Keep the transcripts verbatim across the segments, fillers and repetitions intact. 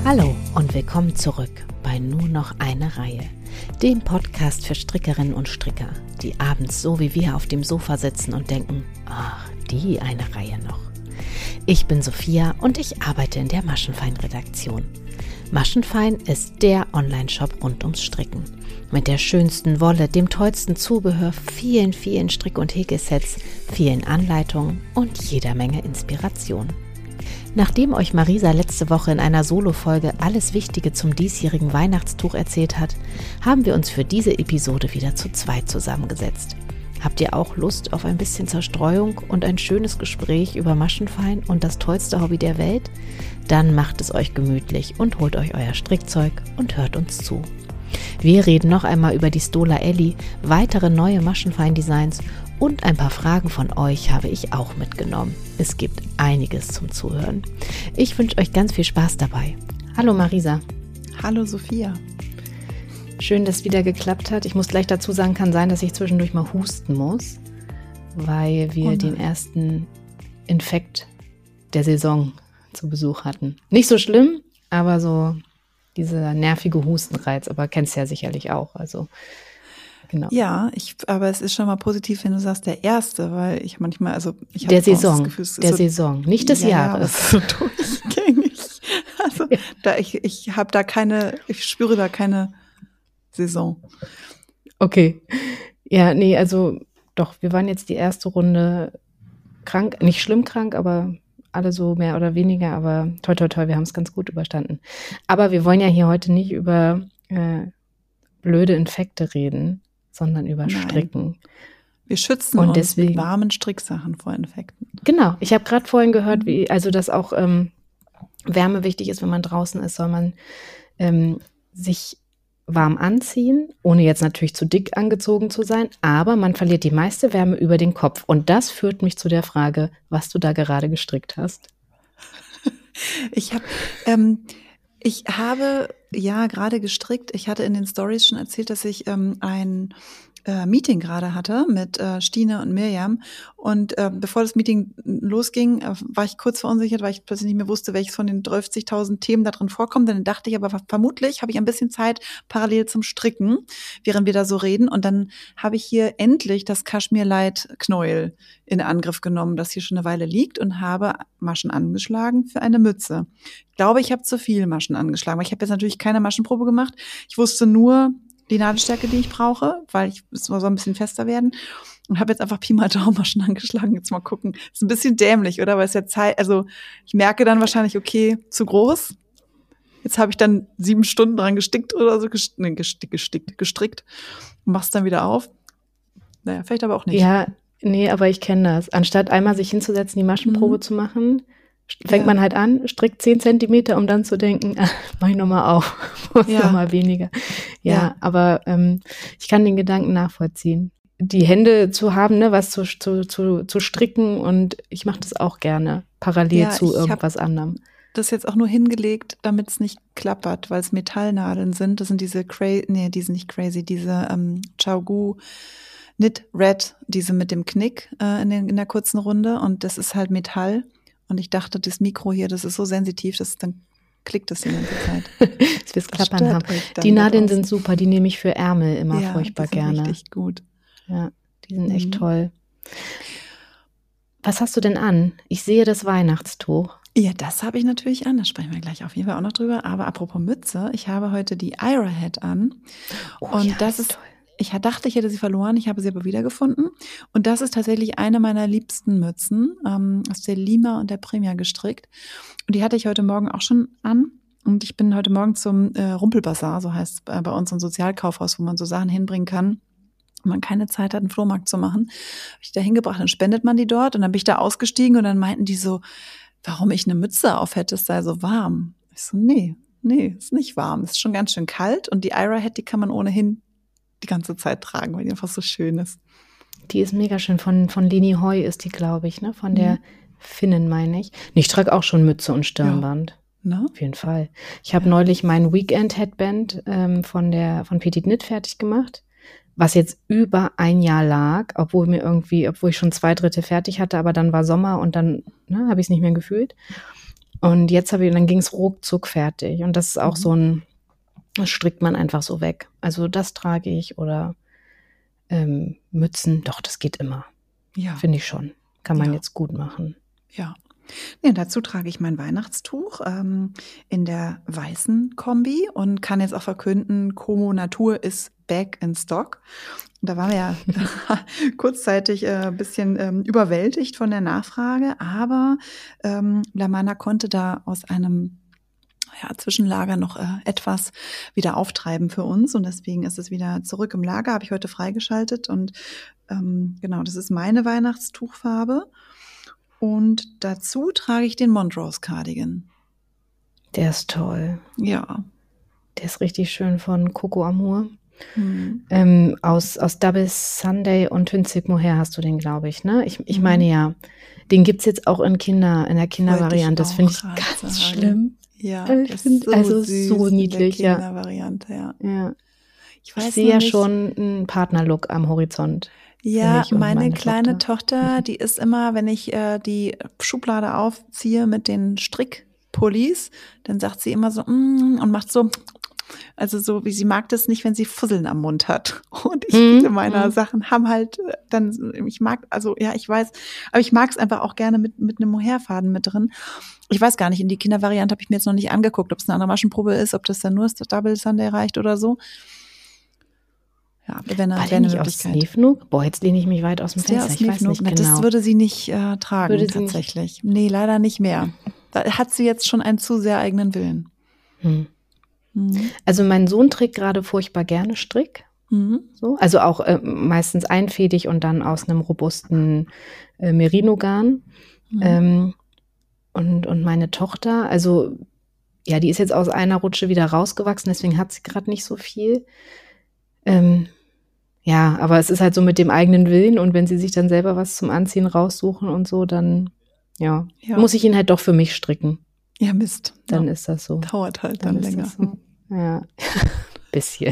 Hallo und willkommen zurück bei Nur noch eine Reihe, dem Podcast für Strickerinnen und Stricker, die abends so wie wir auf dem Sofa sitzen und denken, ach, die eine Reihe noch. Ich bin Sophia und ich arbeite in der Maschenfein-Redaktion. Maschenfein ist der Online-Shop rund ums Stricken. Mit der schönsten Wolle, dem tollsten Zubehör, vielen, vielen Strick- und Häkelsets, vielen Anleitungen und jeder Menge Inspiration. Nachdem euch Marisa letzte Woche in einer Solo-Folge alles Wichtige zum diesjährigen Weihnachtstuch erzählt hat, haben wir uns für diese Episode wieder zu zweit zusammengesetzt. Habt ihr auch Lust auf ein bisschen Zerstreuung und ein schönes Gespräch über Maschenfein und das tollste Hobby der Welt? Dann macht es euch gemütlich und holt euch euer Strickzeug und hört uns zu. Wir reden noch einmal über die Stola Ellie, weitere neue Maschenfein-Designs und ein paar Fragen von euch habe ich auch mitgenommen. Es gibt einiges zum Zuhören. Ich wünsche euch ganz viel Spaß dabei. Hallo Marisa. Hallo Sophia. Schön, dass es wieder geklappt hat. Ich muss gleich dazu sagen, kann sein, dass ich zwischendurch mal husten muss, weil wir oh den ersten Infekt der Saison zu Besuch hatten. Nicht so schlimm, aber so dieser nervige Hustenreiz, aber kennst du ja sicherlich auch. Also genau. Ja, ich, aber es ist schon mal positiv, wenn du sagst, der erste, weil ich manchmal, also ich der Saison, das Gefühl, der so, Saison, nicht des ja, Jahres. Ja, so durchgängig. Also ja. da ich, ich habe da keine, ich spüre da keine Saison. Okay, ja, nee, also doch, wir waren jetzt die erste Runde krank, nicht schlimm krank, aber alle so mehr oder weniger, aber toi, toi, toi, wir haben es ganz gut überstanden. Aber wir wollen ja hier heute nicht über äh, blöde Infekte reden, sondern über Nein. Stricken. Wir schützen und uns deswegen, mit warmen Stricksachen vor Infekten. Genau, ich habe gerade vorhin gehört, wie, also dass auch ähm, Wärme wichtig ist, wenn man draußen ist, soll man ähm, sich warm anziehen, ohne jetzt natürlich zu dick angezogen zu sein, aber man verliert die meiste Wärme über den Kopf. Und das führt mich zu der Frage, was du da gerade gestrickt hast. Ich habe, ähm, ich habe ja gerade gestrickt. Ich hatte in den Stories schon erzählt, dass ich ähm, ein äh, Meeting gerade hatte mit äh, Stine und Mirjam. Und äh, bevor das Meeting losging, äh, war ich kurz verunsichert, weil ich plötzlich nicht mehr wusste, welches von den dreißigtausend Themen da drin vorkommt. Dann dachte ich aber, vermutlich habe ich ein bisschen Zeit parallel zum Stricken, während wir da so reden. Und dann habe ich hier endlich das Kashmir Light Knäuel in Angriff genommen, das hier schon eine Weile liegt, und habe Maschen angeschlagen für eine Mütze. Ich glaube, ich habe zu viel Maschen angeschlagen, weil ich habe jetzt natürlich keine Maschenprobe gemacht. Ich wusste nur die Nadelstärke, die ich brauche, weil ich, es soll so ein bisschen fester werden. Und habe jetzt einfach Pi mal Daumen Maschen angeschlagen. Jetzt mal gucken. Ist ein bisschen dämlich, oder? Weil es ja Zeit, also ich merke dann wahrscheinlich, okay, zu groß. Jetzt habe ich dann sieben Stunden dran gestickt oder so, gest- nee, gestickt, gestickt, gestrickt und mach's dann wieder auf. Naja, vielleicht aber auch nicht. Ja, nee, aber ich kenne das. Anstatt einmal sich hinzusetzen, die Maschenprobe mhm. zu machen, fängt ja. man halt an, strickt zehn Zentimeter, um dann zu denken, ach, mach ich nochmal auf, ja. nochmal weniger. Ja, ja. aber ähm, ich kann den Gedanken nachvollziehen. Die Hände zu haben, ne, was zu, zu, zu, zu stricken, und ich mache das auch gerne, parallel ja, zu irgendwas anderem. Das jetzt auch nur hingelegt, damit es nicht klappert, weil es Metallnadeln sind. Das sind diese crazy, nee, die sind nicht crazy, diese ähm, Chaogu Knit Red, diese mit dem Knick äh, in, den, in der kurzen Runde, und das ist halt Metall. Und ich dachte, das Mikro hier, das ist so sensitiv, dass dann klickt das die ganze Zeit. Dass wir es klappern haben. Die Nadeln sind super, die nehme ich für Ärmel immer ja, furchtbar die sind gerne. Richtig gut. Ja, die sind echt mhm. toll. Was hast du denn an? Ich sehe das Weihnachtstuch. Ja, das habe ich natürlich an. Da sprechen wir gleich auf jeden Fall auch noch drüber. Aber apropos Mütze, ich habe heute die Ira Hat an. Oh, und ja, das ist toll. Ich dachte, ich hätte sie verloren. Ich habe sie aber wiedergefunden. Und das ist tatsächlich eine meiner liebsten Mützen, ähm, aus der Lima und der Premia gestrickt. Und die hatte ich heute Morgen auch schon an. Und ich bin heute Morgen zum äh, Rumpelbazar, so heißt es bei uns, ein Sozialkaufhaus, wo man so Sachen hinbringen kann, wenn man keine Zeit hat, einen Flohmarkt zu machen. Habe ich da hingebracht, dann spendet man die dort. Und dann bin ich da ausgestiegen und dann meinten die so, warum ich eine Mütze auf hätte, es sei so warm. Ich so, nee, nee, ist nicht warm. Es ist schon ganz schön kalt. Und die Ira Hat, die kann man ohnehin die ganze Zeit tragen, weil die einfach so schön ist. Die ist mega schön. Von, von Leni Hoy ist die, glaube ich, ne? Von der mhm. Finnen, meine ich. Ich trage auch schon Mütze und Stirnband. Ja. Auf jeden Fall. Ich habe ja. neulich mein Weekend-Headband ähm, von der von Petit Knit fertig gemacht, was jetzt über ein Jahr lag, obwohl mir irgendwie, obwohl ich schon zwei Drittel fertig hatte, aber dann war Sommer und dann ne, habe ich es nicht mehr gefühlt. Und jetzt habe ich, dann ging es ruckzuck fertig. Und das ist auch mhm. so ein, das strickt man einfach so weg. Also das trage ich oder ähm, Mützen, doch, das geht immer. Ja. Finde ich schon. Kann man ja. jetzt gut machen. Ja. Ja, dazu trage ich mein Weihnachtstuch ähm, in der weißen Kombi und kann jetzt auch verkünden, Como Natur ist back in stock. Da waren wir ja kurzzeitig äh, ein bisschen ähm, überwältigt von der Nachfrage, aber ähm, Lamanna konnte da aus einem ja, Zwischenlager noch äh, etwas wieder auftreiben für uns und deswegen ist es wieder zurück im Lager, habe ich heute freigeschaltet und ähm, genau, das ist meine Weihnachtstuchfarbe. Und dazu trage ich den Montrose Cardigan. Der ist toll. Ja. Der ist richtig schön von Coco Amour. Hm. Ähm, aus, aus Double Sunday und Hünzig Mohair hast du den, glaube ich, ne? Ich, ich meine ja, den gibt es jetzt auch in Kinder, in der Kindervariante. Das finde ich ganz haben. schlimm. Ja, ich das find, ist so also süß so niedlich, in der ja. Kindervariante, ja. ja. Ich, weiß ich sehe ja nicht. schon einen Partnerlook am Horizont. Ja, meine, meine kleine Tochter. Tochter, die ist immer, wenn ich äh, die Schublade aufziehe mit den Strickpullis, dann sagt sie immer so mm, und macht so, also so, wie sie mag das nicht, wenn sie Fusseln am Mund hat. Und ich, Mhm. viele meiner Mhm. Sachen haben halt dann, ich mag, also ja, ich weiß, aber ich mag es einfach auch gerne mit mit einem Mohairfaden mit drin. Ich weiß gar nicht, in die Kindervariante habe ich mir jetzt noch nicht angeguckt, ob es eine andere Maschenprobe ist, ob das dann nur das Double Sunday reicht oder so. Ja, wenn War er der nicht aus Snefnug? Boah, jetzt lehne ich mich weit aus dem Fenster. Ich weiß nicht Na, genau. das würde sie nicht äh, tragen, Würde sie tatsächlich. Nicht? Nee, leider nicht mehr. Da hat sie jetzt schon einen zu sehr eigenen Willen. Hm. Mhm. Also mein Sohn trägt gerade furchtbar gerne Strick. Mhm. So. Also auch äh, meistens einfädig und dann aus einem robusten äh, Merino-Garn. Mhm. Ähm, und, und meine Tochter, also ja, die ist jetzt aus einer Rutsche wieder rausgewachsen, deswegen hat sie gerade nicht so viel. Ähm, Ja, aber es ist halt so mit dem eigenen Willen und wenn sie sich dann selber was zum Anziehen raussuchen und so, dann ja, Ja. muss ich ihn halt doch für mich stricken. Ja, Mist. Dann ja. ist das so. Dauert halt dann, dann länger. So. Ja, bisschen.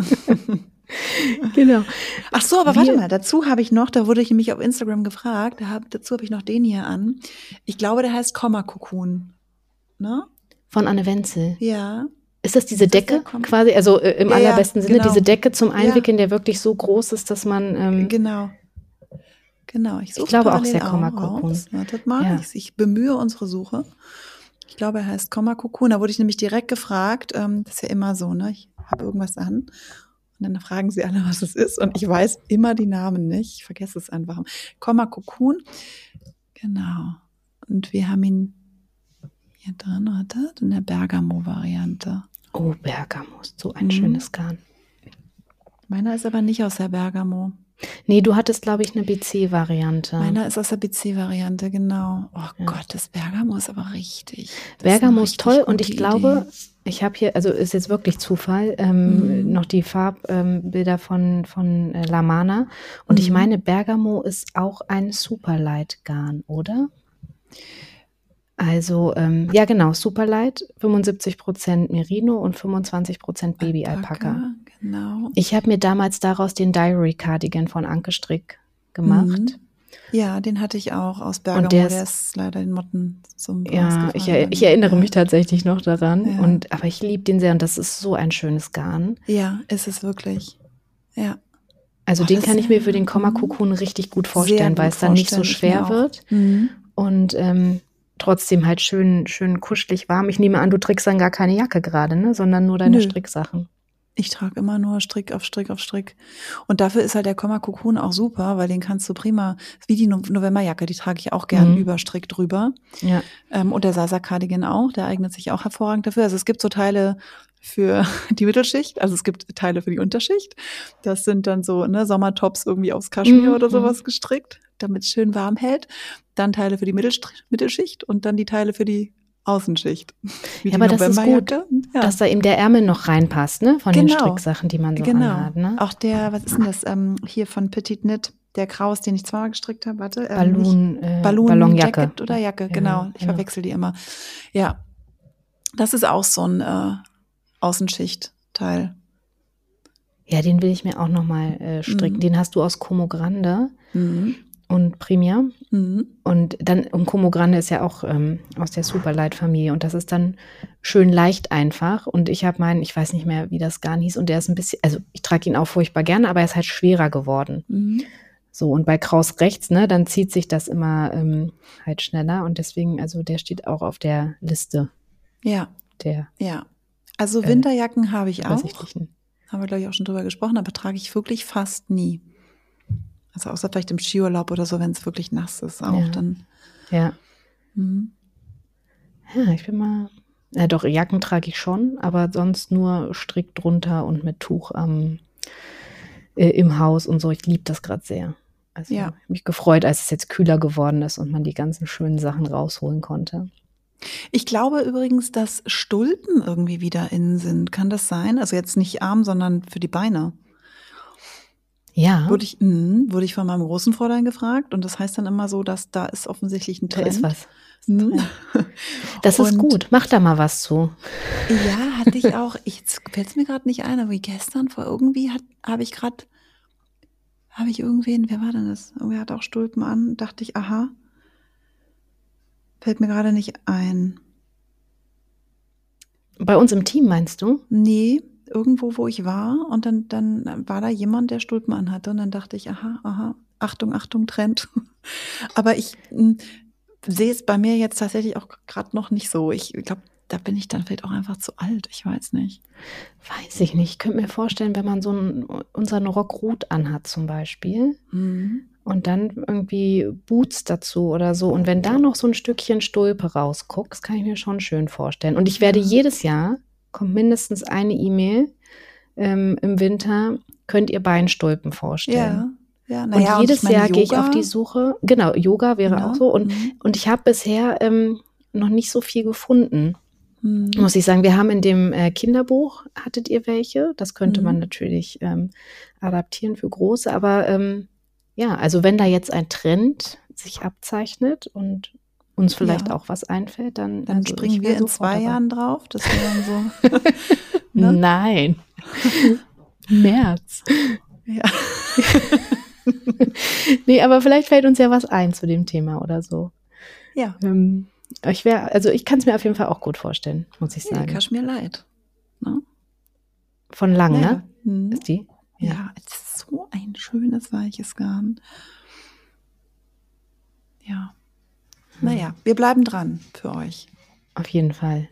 Genau. Ach so, aber Wir, warte mal, dazu habe ich noch, da wurde ich nämlich auf Instagram gefragt, da hab, dazu habe ich noch den hier an. Ich glaube, der heißt Komma Cocoon. Ne? Von Anne Wenzel. Ja. Ist das diese ist das Decke quasi, also äh, im ja, allerbesten ja, Sinne, genau. diese Decke zum Einwickeln, ja. der wirklich so groß ist, dass man ähm, Genau. Genau. Ich, ich glaube auch sehr Komma Cocoon. Wartet mal, ja. ich, ich bemühe unsere Suche. Ich glaube, er heißt Komma Cocoon. Da wurde ich nämlich direkt gefragt, ähm, das ist ja immer so, ne? Ich habe irgendwas an und dann fragen sie alle, was es ist und ich weiß immer die Namen nicht. Ich vergesse es einfach. Komma Cocoon. Genau. Und wir haben ihn hier drin, warte, in der Bergamo-Variante. Oh, Bergamo ist so ein mhm. schönes Garn. Meiner ist aber nicht aus der Bergamo. Nee, du hattest, glaube ich, eine B C-Variante. Meiner ist aus der B C-Variante, genau. Oh ja. Gott, das Bergamo ist aber richtig. Bergamo ist toll und ich Idee. glaube, ich habe hier, also ist jetzt wirklich Zufall, ähm, mhm. noch die Farbbilder ähm, von, von äh, Lamanna. Und mhm. ich meine, Bergamo ist auch ein Superlight-Garn, oder? Also, ähm, ja genau, Superlight, fünfundsiebzig Prozent Merino und fünfundzwanzig Prozent Baby-Alpaka. Genau. Ich habe mir damals daraus den Diary-Cardigan von Anke Strick gemacht. Mhm. Ja, den hatte ich auch aus Bergamo, und der, der ist leider den Motten zum Ja, ich, er, ich erinnere ja. mich tatsächlich noch daran. Ja. Und, aber ich liebe den sehr und das ist so ein schönes Garn. Ja, ist es wirklich. Ja. Also oh, den kann ich mir für den Komma Cocoon richtig gut vorstellen, gut weil es dann nicht so schwer wird. Mhm. Und ähm, trotzdem halt schön, schön kuschelig warm. Ich nehme an, du trägst dann gar keine Jacke gerade, ne? Sondern nur deine Nö. Stricksachen. Ich trage immer nur Strick auf Strick auf Strick. Und dafür ist halt der Komma Cocoon auch super, weil den kannst du prima, wie die Novemberjacke, die trage ich auch gern mhm. über Strick drüber. Ja. Ähm, und der Sasa Cardigan auch, der eignet sich auch hervorragend dafür. Also es gibt so Teile für die Mittelschicht, also es gibt Teile für die Unterschicht. Das sind dann so ne, Sommertops irgendwie aus Kaschmir mhm. oder sowas gestrickt, damit es schön warm hält. Dann Teile für die Mittelschicht und dann die Teile für die Außenschicht. Ja, aber das ist gut, ja. dass da eben der Ärmel noch reinpasst, ne? Von genau. den Stricksachen, die man so genau. anhat, ne? Auch der, was ist denn das, ähm, hier von Petit Knit, der Kraus, den ich zweimal gestrickt habe, warte. Ähm, Ballon, äh, Ballon Ballonjacke. Jacket oder Jacke, ja, genau. Ich genau. verwechsel die immer. Ja, das ist auch so ein äh, Außenschicht-Teil. Ja, den will ich mir auch nochmal äh, stricken. Mhm. Den hast du aus Como Grande. Mhm. und Premier. Mhm. Und dann, und Como Grande ist ja auch ähm, aus der Superlight-Familie und das ist dann schön leicht einfach. Und ich habe meinen, ich weiß nicht mehr, wie das Garn hieß und der ist ein bisschen, also ich trage ihn auch furchtbar gerne, aber er ist halt schwerer geworden. Mhm. So, und bei Kraus rechts, ne, dann zieht sich das immer ähm, halt schneller und deswegen, also der steht auch auf der Liste Ja, der ja. Also Winterjacken habe ich auch. übersichtlichen. Haben wir, glaube ich, auch schon drüber gesprochen, aber trage ich wirklich fast nie. Also außer vielleicht im Skiurlaub oder so, wenn es wirklich nass ist auch Ja. dann. Ja. Mhm. Ja, ich bin mal, ja doch, Jacken trage ich schon, aber sonst nur Strick drunter und mit Tuch am, äh, im Haus und so. Ich liebe das gerade sehr. Also Ja. ich habe mich gefreut, als es jetzt kühler geworden ist und man die ganzen schönen Sachen rausholen konnte. Ich glaube übrigens, dass Stulpen irgendwie wieder innen sind. Kann das sein? Also jetzt nicht Arm, sondern für die Beine. Ja, Wurde ich, mh, wurde ich von meinem großen Fräulein gefragt und das heißt dann immer so, dass da ist offensichtlich ein da Trend. ist was. Mhm. Das ist Und- gut. Mach da mal was zu. Ja, hatte ich auch. Ich, jetzt fällt es mir gerade nicht ein, aber wie gestern vor irgendwie hat habe ich gerade, habe ich irgendwen, wer war denn das? Irgendwer hat auch Stulpen an. Dachte ich, aha, fällt mir gerade nicht ein. Bei uns im Team meinst du? Nee, irgendwo, wo ich war und dann, dann war da jemand, der Stulpen anhatte und dann dachte ich, aha, aha, Achtung, Achtung, Trend. Aber ich mh, sehe es bei mir jetzt tatsächlich auch gerade noch nicht so. Ich glaube, da bin ich dann vielleicht auch einfach zu alt. Ich weiß nicht. Weiß ich nicht. Ich könnte mir vorstellen, wenn man so einen, unseren Rock-Rot anhat zum Beispiel Mhm. und dann irgendwie Boots dazu oder so und wenn da noch so ein Stückchen Stulpe rausguckt, das kann ich mir schon schön vorstellen. Und ich werde Ja. jedes Jahr, kommt mindestens eine E-Mail ähm, im Winter, könnt ihr Beinstulpen vorstellen. Ja, ja. Und Naja, jedes ich meine, Jahr gehe ich auf Yoga, die Suche. Genau, Yoga wäre ne? auch so. Und, Mhm. und ich habe bisher ähm, noch nicht so viel gefunden, Mhm. muss ich sagen. Wir haben in dem äh, Kinderbuch, hattet ihr welche? Das könnte man Mhm. natürlich ähm, adaptieren für Große. Aber ähm, ja, also wenn da jetzt ein Trend sich abzeichnet und uns vielleicht Ja. auch was einfällt, dann, Dann also springen ich wär wir in sofort zwei dabei. Jahren drauf. Das wäre dann so. Ne? Nein. März. Ja. Nee, aber vielleicht fällt uns ja was ein zu dem Thema oder so. Ja. Ähm, ich wäre, also ich kann es mir auf jeden Fall auch gut vorstellen, muss ich Ja, die sagen. Kaschmir Light. Ne? Von lang, Ja. ne? Mhm. Ist die? Ja, es ist so ein schönes, weiches Garn. Ja. Naja, wir bleiben dran für euch. Auf jeden Fall.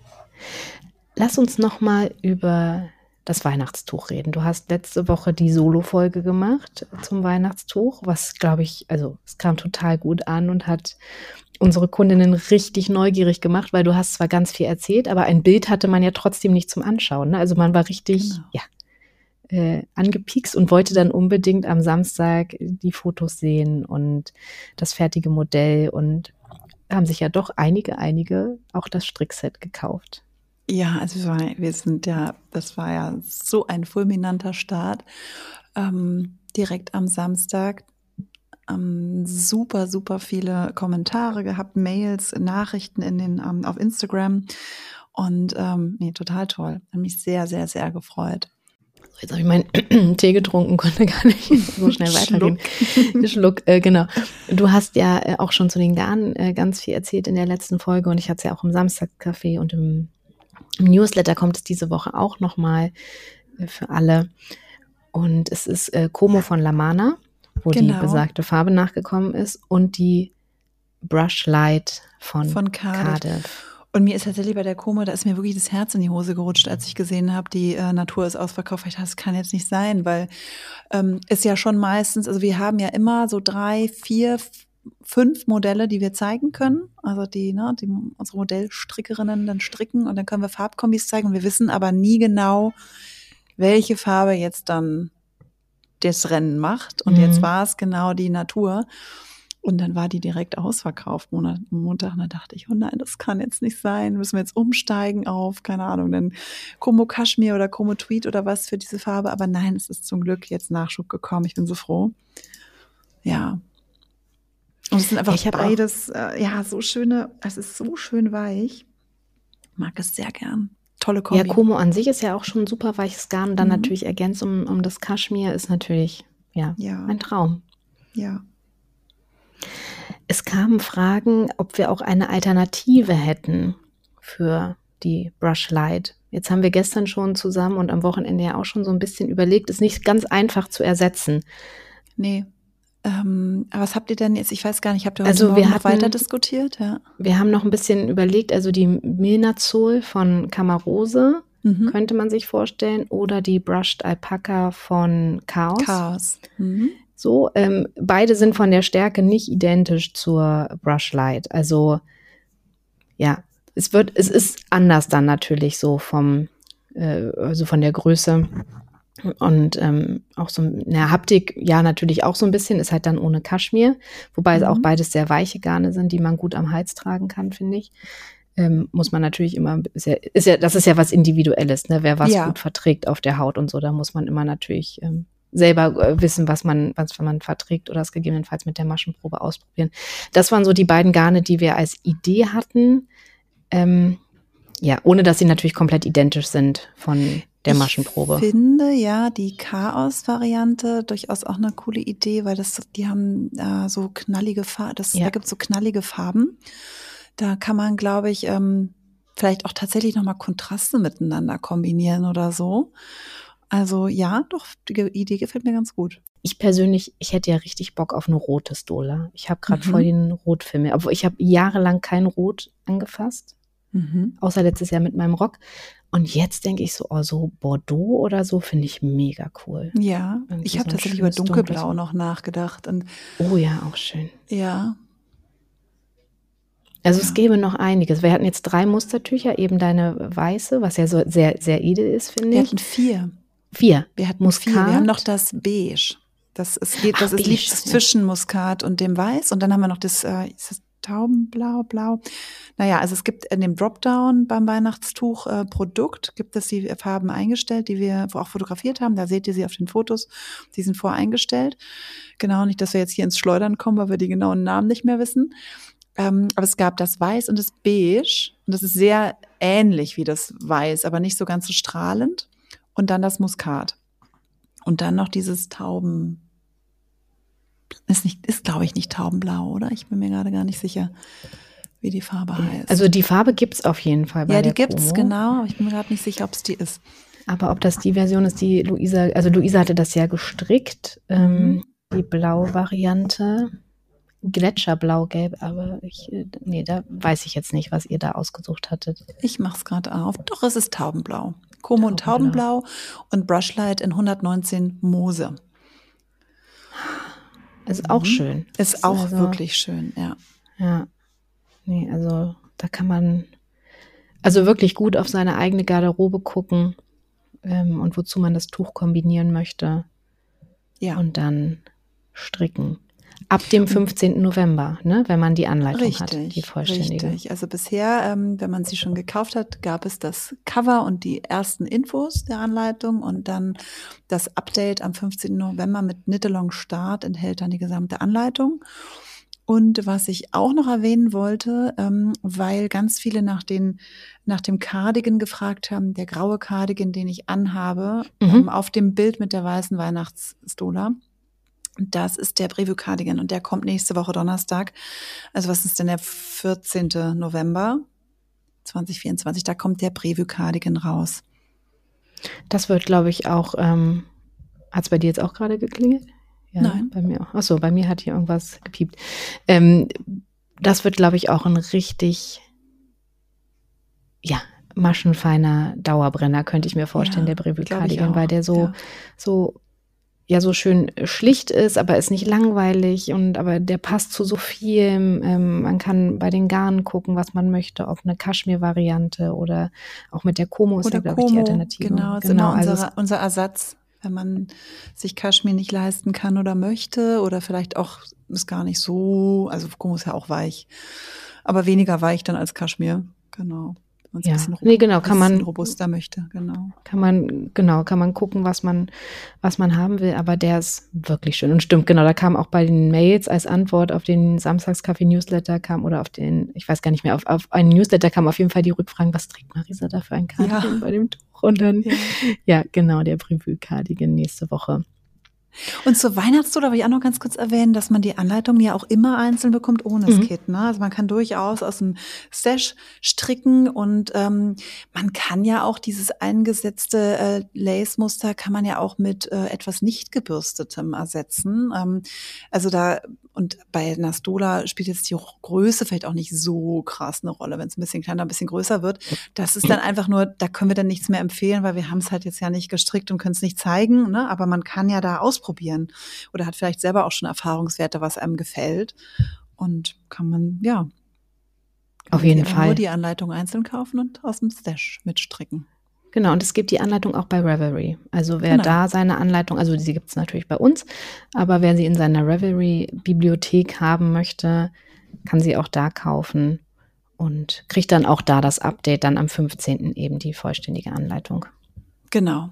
Lass uns noch mal über das Weihnachtstuch reden. Du hast letzte Woche die Solo-Folge gemacht zum Weihnachtstuch, was, glaube ich, also es kam total gut an und hat unsere Kundinnen richtig neugierig gemacht, weil du hast zwar ganz viel erzählt, aber ein Bild hatte man ja trotzdem nicht zum Anschauen. Ne? Also man war richtig, Genau. ja, äh, angepiekst und wollte dann unbedingt am Samstag die Fotos sehen und das fertige Modell und haben sich ja doch einige, einige auch das Strickset gekauft. Ja, also wir, war, wir sind ja, das war ja so ein fulminanter Start. Ähm, direkt am Samstag ähm, super, super viele Kommentare gehabt, Mails, Nachrichten in den, ähm, auf Instagram. Und ähm, nee, total toll. Hat mich sehr, sehr, sehr gefreut. Jetzt habe ich meinen Tee getrunken, konnte gar nicht so schnell weitergehen. Schluck, Schluck äh, genau. Du hast ja äh, auch schon zu den Garnen äh, ganz viel erzählt in der letzten Folge und ich hatte es ja auch im Samstagscafé und im, im Newsletter kommt es diese Woche auch nochmal äh, für alle. Und es ist äh, Como von Lamana, wo Genau. die besagte Farbe nachgekommen ist und die Brush Light von, Von Cardiff. Cardiff. Und mir ist tatsächlich bei der Como, da ist mir wirklich das Herz in die Hose gerutscht, als ich gesehen habe, die äh, Natur ist ausverkauft. Ich dachte, das kann jetzt nicht sein, weil ähm, es ja schon meistens, also wir haben ja immer so drei, vier, f- fünf Modelle, die wir zeigen können. Also die, ne, die unsere Modellstrickerinnen dann stricken und dann können wir Farbkombis zeigen. Und wir wissen aber nie genau, welche Farbe jetzt dann das Rennen macht. Und Mhm. jetzt war es genau die Natur. Und dann war die direkt ausverkauft, Monat, Montag. Und da dachte ich, oh nein, das kann jetzt nicht sein. Müssen wir jetzt umsteigen auf, keine Ahnung, dann Como Kaschmir oder Como Tweed oder was für diese Farbe. Aber nein, es ist zum Glück jetzt Nachschub gekommen. Ich bin so froh. Ja. Und es sind einfach Ich hab auch- beides, äh, ja, so schöne, es ist so schön weich. Mag es sehr gern. Tolle Kombi. Ja, Como an sich ist ja auch schon ein super weiches Garn. Und dann Mhm. natürlich ergänzt um, um das Kaschmir ist natürlich, ja, Ja. ein Traum. Ja. kamen Fragen, ob wir auch eine Alternative hätten für die Brush Light. Jetzt haben wir gestern schon zusammen und am Wochenende ja auch schon so ein bisschen überlegt, ist nicht ganz einfach zu ersetzen. Nee. Ähm, aber was habt ihr denn jetzt? Ich weiß gar nicht, habt ihr heute Also Morgen wir noch hatten- weiter diskutiert? Ja. Wir haben noch ein bisschen überlegt, also die Milnazol von Camarose Mhm. könnte man sich vorstellen oder die Brushed Alpaca von Chaos. Chaos. Mhm. So, ähm, beide sind von der Stärke nicht identisch zur Brush Light. Also ja, es wird, es ist anders dann natürlich so vom, äh, also von der Größe und ähm, auch so eine Haptik, ja natürlich auch so ein bisschen, ist halt dann ohne Kaschmir, wobei es Mhm. auch beides sehr weiche Garne sind, die man gut am Hals tragen kann, finde ich. Ähm, muss man natürlich immer, ist ja, ist ja, das ist ja was Individuelles, ne? Wer was Ja. gut verträgt auf der Haut und so, da muss man immer natürlich ähm, selber äh, wissen, was man, was man verträgt oder es gegebenenfalls mit der Maschenprobe ausprobieren. Das waren so die beiden Garne, die wir als Idee hatten. Ähm, ja, ohne dass sie natürlich komplett identisch sind von der Maschenprobe. Ich finde ja die Chaos-Variante durchaus auch eine coole Idee, weil das, die haben äh, so knallige Farben, das, Ja. da gibt es so knallige Farben. Da kann man, glaube ich, ähm, vielleicht auch tatsächlich nochmal Kontraste miteinander kombinieren oder so. Also ja, doch, die Idee gefällt mir ganz gut. Ich persönlich, ich hätte ja richtig Bock auf eine rote Stola. Ich habe gerade Mhm. voll den Rotfilm, obwohl ich habe jahrelang kein Rot angefasst, Mhm. außer letztes Jahr mit meinem Rock. Und jetzt denke ich so, oh, so Bordeaux oder so finde ich mega cool. Ja, Irgendwie ich habe so ein tatsächlich über schönes, Dunkelblau dunkles- noch nachgedacht. Und Oh ja, auch schön. ja, Also Ja. es gäbe noch einiges. Wir hatten jetzt drei Mustertücher, eben deine weiße, was ja so sehr, sehr edel ist, finde wir ich. hatten vier. Vier. Wir hatten Muskat. vier. Wir haben noch das Beige. Das ist, geht, das Ach, ist, Beige, liegt ja. zwischen Muskat und dem Weiß. Und dann haben wir noch das, äh, ist das Taubenblau, Blau? Naja, also es gibt in dem Dropdown beim Weihnachtstuch äh, Produkt, gibt es die Farben eingestellt, die wir auch fotografiert haben. Da seht ihr sie auf den Fotos. Die sind voreingestellt. Genau, nicht, dass wir jetzt hier ins Schleudern kommen, weil wir die genauen Namen nicht mehr wissen. Ähm, aber es gab das Weiß und das Beige. Und das ist sehr ähnlich wie das Weiß, aber nicht so ganz so strahlend. Und dann das Muskat. Und dann noch dieses Tauben. Ist nicht, ist glaube ich nicht Taubenblau, oder? Ich bin mir gerade gar nicht sicher, wie die Farbe heißt. Also die Farbe gibt's auf jeden Fall bei ja, die der gibt's, Como. genau. Aber ich bin mir gerade nicht sicher, ob es die ist. Aber ob das die Version ist, die Luisa, also Luisa hatte das ja gestrickt, ähm, die Blau-Variante, Gletscherblau-Gelb, aber ich, äh, nee, da weiß ich jetzt nicht, was ihr da ausgesucht hattet. Ich mache es gerade auf. Doch, es ist Taubenblau. Como und Taubenblau. Taubenblau und Brushlight in hundertneunzehn Moose. Ist auch Mhm. schön. Ist auch also, wirklich schön, ja. Ja, nee, also da kann man also wirklich gut auf seine eigene Garderobe gucken ähm, und wozu man das Tuch kombinieren möchte Ja, und dann stricken. Ab dem fünfzehnten November, ne, wenn man die Anleitung richtig, hat, die vollständige. richtig. Also bisher, ähm, wenn man sie schon gekauft hat, gab es das Cover und die ersten Infos der Anleitung und dann das Update am fünfzehnten November mit Knit-Along Start enthält dann die gesamte Anleitung. Und was ich auch noch erwähnen wollte, ähm, weil ganz viele nach den nach dem Cardigan gefragt haben, der graue Cardigan, den ich anhabe, Mhm. ähm, auf dem Bild mit der weißen Weihnachtsstola. Das ist der Preview Cardigan und der kommt nächste Woche Donnerstag. Also was ist denn der vierzehnten November zwanzig vierundzwanzig? Da kommt der Preview Cardigan raus. Das wird, glaube ich, auch, ähm, hat es bei dir jetzt auch gerade geklingelt? Ja, Nein. Bei mir auch. Achso, bei mir hat hier irgendwas gepiept. Ähm, das wird, glaube ich, auch ein richtig, ja, maschenfeiner Dauerbrenner, könnte ich mir vorstellen, Ja, der Preview glaub ich Cardigan, auch, weil der so, ja. so, ja, so schön schlicht ist, aber ist nicht langweilig und aber der passt zu so vielem. Ähm, man kann bei den Garnen gucken, was man möchte, ob eine Kaschmir-Variante oder auch mit der Como ist Oder ja, glaube ich, die Como, Alternative. genau, ist immer also unser, unser Ersatz, wenn man sich Kaschmir nicht leisten kann oder möchte oder vielleicht auch ist gar nicht so, also Como ist ja auch weich, aber weniger weich dann als Kaschmir, genau. Wenn man es Ja. ein bisschen, Nee, genau, kann bisschen man- robuster möchte, genau. kann man, genau, kann man gucken, was man, was man haben will, aber der ist wirklich schön. Und stimmt, genau, da kam auch bei den Mails als Antwort auf den Samstagskaffee-Newsletter kam oder auf den, ich weiß gar nicht mehr, auf, auf einen Newsletter kam auf jeden Fall die Rückfragen, was trägt Marisa da für ein Cardigan Ja. bei dem Tuch? Und dann, Ja. ja, genau, der Preview-Cardigan nächste Woche. Und zur Weihnachtssohle will ich auch noch ganz kurz erwähnen, dass man die Anleitung ja auch immer einzeln bekommt ohne das Mhm. Kit. Ne? Also man kann durchaus aus dem Stash stricken und ähm, man kann ja auch dieses eingesetzte äh, Lace-Muster kann man ja auch mit äh, etwas nicht gebürstetem ersetzen. Ähm, also da und bei einer Stola spielt jetzt die Größe vielleicht auch nicht so krass eine Rolle, wenn es ein bisschen kleiner, ein bisschen größer wird. Das ist dann einfach nur, da können wir dann nichts mehr empfehlen, weil wir haben es halt jetzt ja nicht gestrickt und können es nicht zeigen, ne? Aber man kann ja da ausprobieren oder hat vielleicht selber auch schon Erfahrungswerte, was einem gefällt und kann man, ja, Auf jeden kann Fall. nur die Anleitung einzeln kaufen und aus dem Stash mitstricken. Genau, und es gibt die Anleitung auch bei Ravelry. Also wer Genau. da seine Anleitung, also die gibt es natürlich bei uns, aber wer sie in seiner Ravelry-Bibliothek haben möchte, kann sie auch da kaufen und kriegt dann auch da das Update, dann am fünfzehnten eben die vollständige Anleitung. Genau.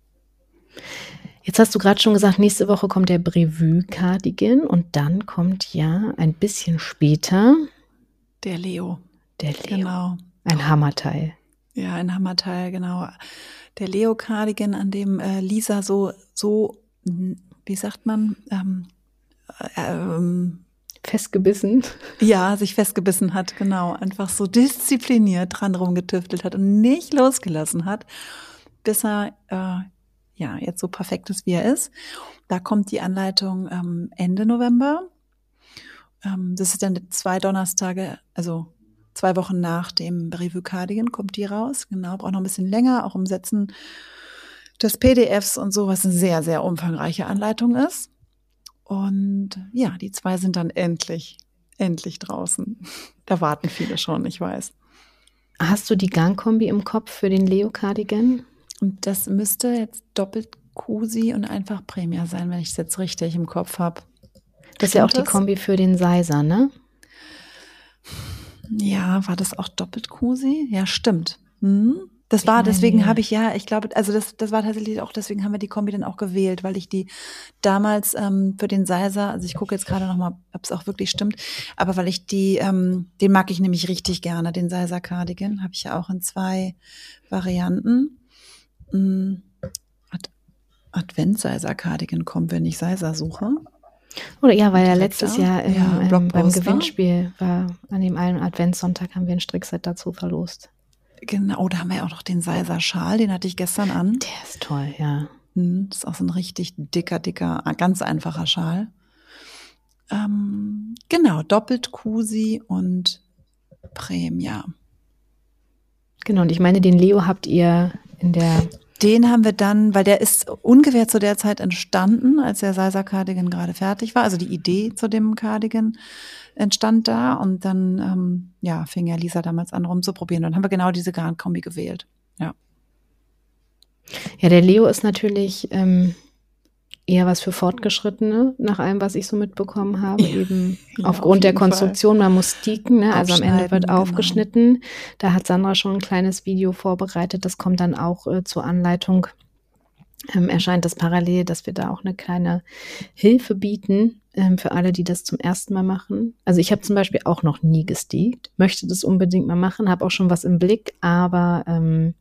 Jetzt hast du gerade schon gesagt, nächste Woche kommt der Brevue-Cardigan und dann kommt ja ein bisschen später Der Leo. der Leo. Genau. Ein Hammerteil. Ja, ein Hammerteil, genau. Der Leo-Cardigan, an dem äh, Lisa so, so, wie sagt man, ähm, äh, ähm, Festgebissen. ja, sich festgebissen hat, genau. Einfach so diszipliniert dran rumgetüftelt hat und nicht losgelassen hat, bis er äh, ja jetzt so perfekt ist, wie er ist. Da kommt die Anleitung ähm, Ende November. Ähm, das ist dann zwei Donnerstage, also zwei Wochen nach dem Brevue Cardigan kommt die raus. Genau, braucht noch ein bisschen länger, auch Umsetzen des P D Fs und so, was eine sehr, sehr umfangreiche Anleitung ist. Und ja, die zwei sind dann endlich, endlich draußen. Da warten viele schon, ich weiß. Hast du die Garnkombi im Kopf für den Leo-Cardigan? Und das müsste jetzt doppelt Kusi und einfach Premia sein, wenn ich es jetzt richtig im Kopf habe. Das ist ja auch die Kombi für den Seiser, ne? Ja, war das auch doppelt Kusi? Ja, stimmt. Hm. Das war, deswegen habe ich ja, ich glaube, also das, das war tatsächlich auch, deswegen haben wir die Kombi dann auch gewählt, weil ich die damals ähm, für den Seiser, also ich gucke jetzt gerade nochmal, ob es auch wirklich stimmt, aber weil ich die, ähm, den mag ich nämlich richtig gerne, den Seiser Cardigan, habe ich ja auch in zwei Varianten. Hm. Ad- Advent-Seiser Cardigan kommt, wenn ich Seiser suche. Oder ja, weil ja Direkt letztes da. Jahr im, Ja, ähm, beim Blogposter. Gewinnspiel war, an dem einen Adventssonntag haben wir ein Strickset dazu verlost. Genau, da haben wir ja auch noch den Seiser Schal, den hatte ich gestern an. Der ist toll, ja. Hm, Das ist auch so ein richtig dicker, dicker, ganz einfacher Schal. Ähm, genau, doppelt Kusi und Premia. Genau, und ich meine, den Leo habt ihr in der... Den haben wir dann, weil der ist ungefähr zu der Zeit entstanden, als der Seiser Cardigan gerade fertig war. Also die Idee zu dem Cardigan entstand da und dann ähm, ja, fing ja Lisa damals an rumzuprobieren. Dann haben wir genau diese Garnkombi gewählt. Ja. Ja, der Leo ist natürlich ähm, eher was für Fortgeschrittene, nach allem, was ich so mitbekommen habe. Ja. Eben Ja, aufgrund auf der jeden Fall. Konstruktion, man muss sticken, ne? Also am Ende wird Aufschneiden, genau. aufgeschnitten. Da hat Sandra schon ein kleines Video vorbereitet. Das kommt dann auch äh, zur Anleitung. Ähm, erscheint das parallel, dass wir da auch eine kleine Hilfe bieten ähm, für alle, die das zum ersten Mal machen. Also ich habe zum Beispiel auch noch nie gestickt, möchte das unbedingt mal machen, habe auch schon was im Blick, aber ähm,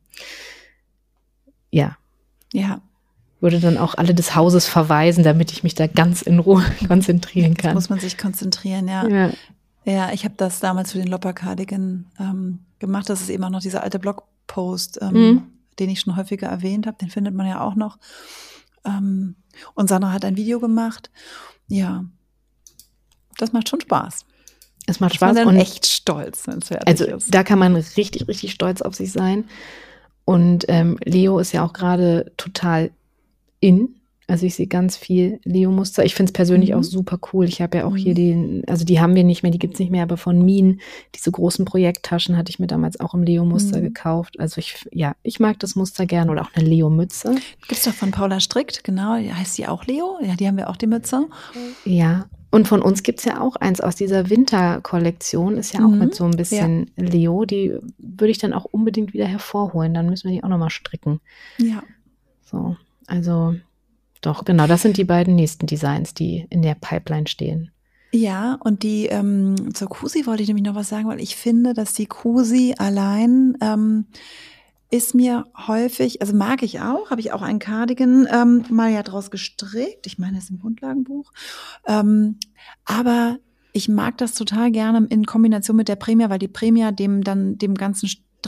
ja, Ja. würde dann auch alle des Hauses verweisen, damit ich mich da ganz in Ruhe konzentrieren Jetzt kann. muss man sich konzentrieren, ja. Ja. Ja, ich habe das damals für den Lopper Cardigan ähm, gemacht. Das ist eben auch noch dieser alte Blogpost, ähm, Mhm. den ich schon häufiger erwähnt habe. Den findet man ja auch noch. Ähm, und Sandra hat ein Video gemacht. Ja, das macht schon Spaß. Es macht Ich bin Spaß dann und echt stolz, wenn es fertig also ist. da kann man richtig, richtig stolz auf sich sein. Und ähm, Leo ist ja auch gerade total in. Also ich sehe ganz viel Leo-Muster. Ich finde es persönlich Mhm. auch super cool. Ich habe ja auch Mhm. hier den, also die haben wir nicht mehr, die gibt's nicht mehr, aber von Mien, diese großen Projekttaschen hatte ich mir damals auch im Leo-Muster Mhm. gekauft. Also ich, ja, ich mag das Muster gerne oder auch eine Leo-Mütze. Gibt's doch von Paula Strickt, genau. Heißt die auch Leo? Ja, die haben wir auch, die Mütze. Ja, und von uns gibt's ja auch eins aus dieser Winterkollektion, ist ja auch Mhm. mit so ein bisschen Leo. Die würde ich dann auch unbedingt wieder hervorholen. Dann müssen wir die auch nochmal stricken. Ja. So, also doch, genau, das sind die beiden nächsten Designs, die in der Pipeline stehen. Ja, und die ähm, zur Kusi wollte ich nämlich noch was sagen, weil ich finde, dass die Kusi allein ähm, ist mir häufig, also mag ich auch, habe ich auch einen Cardigan ähm, mal ja draus gestrickt. Ich meine, das ist im Grundlagenbuch. Ähm, aber ich mag das total gerne in Kombination mit der Premia, weil die Premia dem dann dem ganzen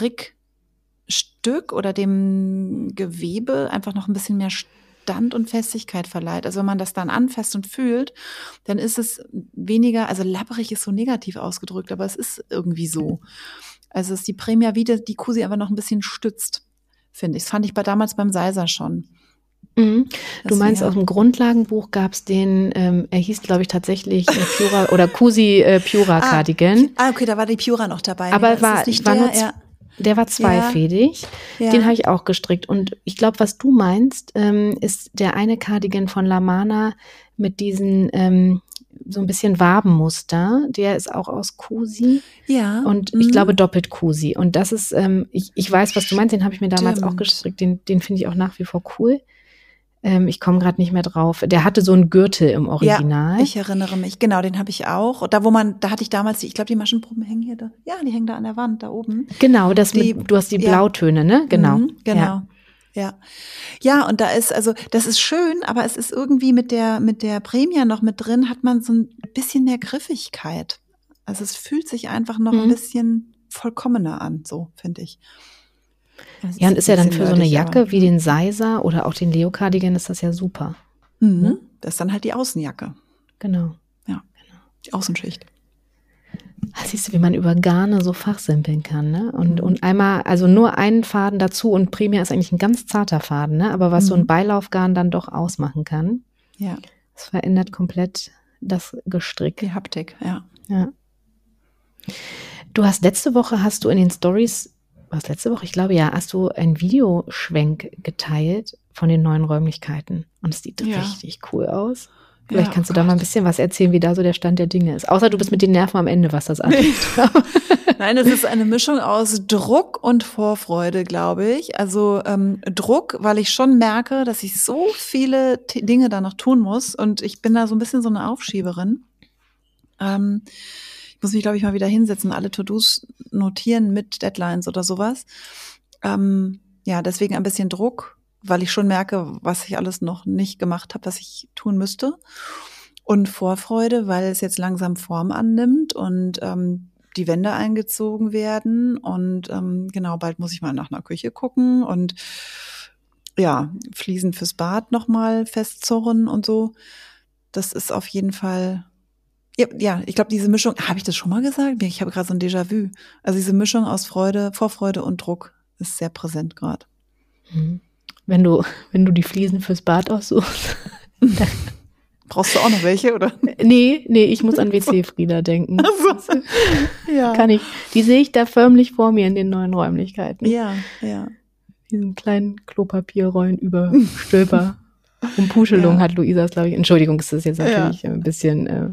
Strickstück oder dem Gewebe einfach noch ein bisschen mehr Stand und Festigkeit verleiht. Also wenn man das dann anfasst und fühlt, dann ist es weniger, also labbrig ist so negativ ausgedrückt, aber es ist irgendwie so. Also ist die Premia wieder, die Kusi einfach noch ein bisschen stützt, finde ich. Das fand ich bei damals beim Seiser schon. Mhm. Du meinst, aus dem Grundlagenbuch gab es den, ähm, er hieß, glaube ich, tatsächlich äh, Pura oder Kusi äh, Pura Cardigan. Ah, okay, da war die Pura noch dabei. Aber nee, war, nicht war der, nur z- ja. der war zweifädig. Ja. Den habe ich auch gestrickt. Und ich glaube, was du meinst, ähm, ist der eine Cardigan von Lamana mit diesen ähm, so ein bisschen Wabenmuster. Der ist auch aus Kusi. Ja. Und mhm. ich glaube doppelt Kusi. Und das ist, ähm, ich, ich weiß, was du meinst, den habe ich mir damals Stimmt. auch gestrickt. Den, den finde ich auch nach wie vor cool. Ähm, ich komme gerade nicht mehr drauf. Der hatte so einen Gürtel im Original. Ja, ich erinnere mich. Genau, den habe ich auch. Da, wo man, da hatte ich damals, die, ich glaube, die Maschenproben hängen hier da. Ja, die hängen da an der Wand, da oben. Genau, das Die- mit, du hast die ja. Blautöne, ne? Genau. Mhm, genau. Ja. Ja. Ja, und da ist, also, das ist schön, aber es ist irgendwie mit der, mit der Premia noch mit drin, hat man so ein bisschen mehr Griffigkeit. Also es fühlt sich einfach noch ein Mhm. bisschen vollkommener an, so, finde ich. Das Ja, und ist ja dann ein für bisschen so eine nerdig, Jacke aber- wie den Seiser oder auch den Leo Cardigan ist das ja super. Mhm. Ne? Das ist dann halt die Außenjacke, Genau. die Außenschicht. Ah, siehst du, wie man über Garne so fachsimpeln kann, ne? Und, Mhm. und einmal, also nur einen Faden dazu und Primär ist eigentlich ein ganz zarter Faden, ne? Aber was so ein Mhm. Beilaufgarn dann doch ausmachen kann, Ja, das verändert komplett das Gestrick. die Haptik, ja. Ja. Du hast letzte Woche, hast du in den Stories, was letzte Woche? Ich glaube ja, hast du einen Videoschwenk geteilt von den neuen Räumlichkeiten. Und es sieht Ja. richtig cool aus. Vielleicht Ja, kannst oh du da mal ein Gott. bisschen was erzählen, wie da so der Stand der Dinge ist. Außer du bist mit den Nerven am Ende, was das angeht. Nein, es ist eine Mischung aus Druck und Vorfreude, glaube ich. Also ähm, Druck, weil ich schon merke, dass ich so viele T- Dinge da noch tun muss. Und ich bin da so ein bisschen so eine Aufschieberin. Ähm, ich muss mich, glaube ich, mal wieder hinsetzen, alle To-Dos notieren mit Deadlines oder sowas. Ähm, ja, deswegen ein bisschen Druck, weil ich schon merke, was ich alles noch nicht gemacht habe, was ich tun müsste. Und Vorfreude, weil es jetzt langsam Form annimmt und ähm, die Wände eingezogen werden. Und ähm, genau, bald muss ich mal nach einer Küche gucken und ja, Fliesen fürs Bad nochmal festzurren und so. Das ist auf jeden Fall, ja, ja ich glaube, diese Mischung, habe ich das schon mal gesagt? Ich habe gerade so ein Déjà-vu. Also diese Mischung aus Freude, Vorfreude und Druck ist sehr präsent gerade. Mhm. Wenn du, wenn du die Fliesen fürs Bad aussuchst. Brauchst du auch noch welche, oder? Nee, nee, ich muss an W C-Frieda denken. Also, ja. Kann ich. Die sehe ich da förmlich vor mir in den neuen Räumlichkeiten. Ja, ja. Diesen kleinen Klopapierrollen über Stülper. Und Puschelung Ja. hat Luisa, glaube ich. Entschuldigung, ist das jetzt Ja. natürlich ein bisschen. Äh,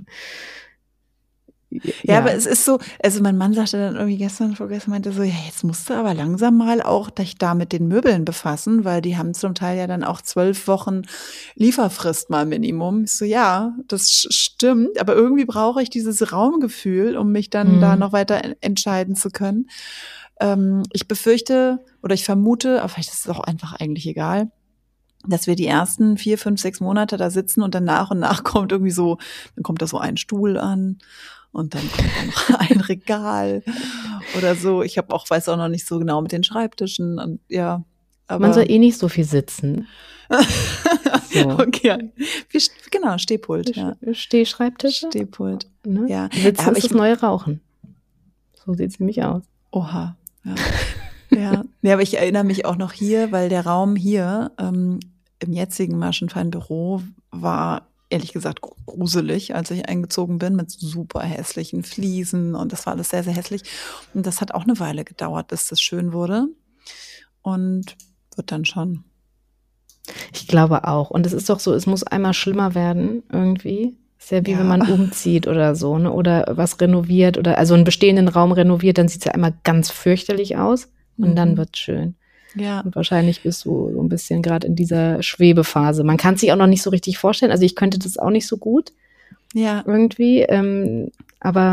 Ja, aber es ist so, also mein Mann sagte dann irgendwie gestern, vorgestern meinte so, ja, jetzt musst du aber langsam mal auch dich da mit den Möbeln befassen, weil die haben zum Teil ja dann auch zwölf Wochen Lieferfrist mal Minimum. Ich so, ja, das sch- stimmt, aber irgendwie brauche ich dieses Raumgefühl, um mich dann Mhm. da noch weiter en- entscheiden zu können. Ähm, ich befürchte oder ich vermute, aber vielleicht ist es auch einfach eigentlich egal, dass wir die ersten vier, fünf, sechs Monate da sitzen und dann nach und nach kommt irgendwie so, dann kommt da so ein Stuhl an und dann kommt da noch ein Regal oder so. Ich habe auch, weiß auch noch nicht so genau mit den Schreibtischen und ja. Aber man soll eh nicht so viel sitzen. So. Okay, Wir, st- genau, Stehpult, ja. Stehschreibtische. Stehpult, Ne? ja. Sitzen Aber ist ich- das neue Rauchen. So sieht es nämlich aus. Oha, ja. Ja. Ja, aber ich erinnere mich auch noch hier, weil der Raum hier ähm, im jetzigen Maschenfein-Büro war ehrlich gesagt gru- gruselig, als ich eingezogen bin, mit super hässlichen Fliesen und das war alles sehr, sehr hässlich. Und das hat auch eine Weile gedauert, bis das schön wurde und wird dann schon. Ich glaube auch. Und es ist doch so, es muss einmal schlimmer werden irgendwie. Ist ja wie Ja. wenn man umzieht oder so, ne? Oder was renoviert oder also einen bestehenden Raum renoviert, dann sieht es ja einmal ganz fürchterlich aus und Mhm. dann wird's schön. Ja, Und wahrscheinlich bist du so ein bisschen gerade in dieser Schwebephase. Man kann sich auch noch nicht so richtig vorstellen. Also ich könnte das auch nicht so gut ja, irgendwie. Ähm, aber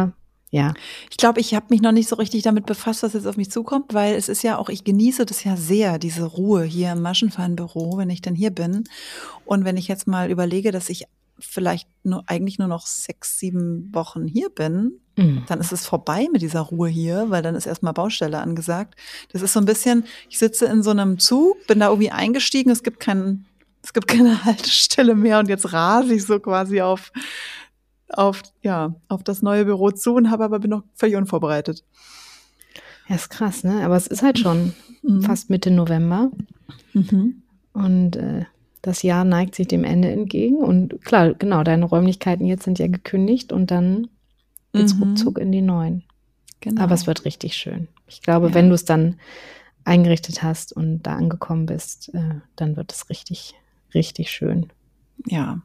ja. Ich glaube, ich habe mich noch nicht so richtig damit befasst, was jetzt auf mich zukommt, weil es ist ja auch, ich genieße das ja sehr, diese Ruhe hier im Maschenfallenbüro, wenn ich dann hier bin. Und wenn ich jetzt mal überlege, dass ich vielleicht nur eigentlich nur noch sechs, sieben Wochen hier bin, Mhm. dann ist es vorbei mit dieser Ruhe hier, weil dann ist erstmal Baustelle angesagt. Das ist so ein bisschen, ich sitze in so einem Zug, bin da irgendwie eingestiegen, es gibt keinen, es gibt keine Haltestelle mehr und jetzt rase ich so quasi auf auf, ja, auf das neue Büro zu und habe aber bin noch völlig unvorbereitet. Ja, ist krass, ne? Aber es ist halt schon Mhm. fast Mitte November Mhm. und äh, das Jahr neigt sich dem Ende entgegen. Und klar, genau, deine Räumlichkeiten jetzt sind ja gekündigt und dann geht's Mhm. ruckzuck in die neuen. Genau. Aber es wird richtig schön. Ich glaube, Ja. wenn du es dann eingerichtet hast und da angekommen bist, äh, dann wird es richtig, richtig schön. Ja.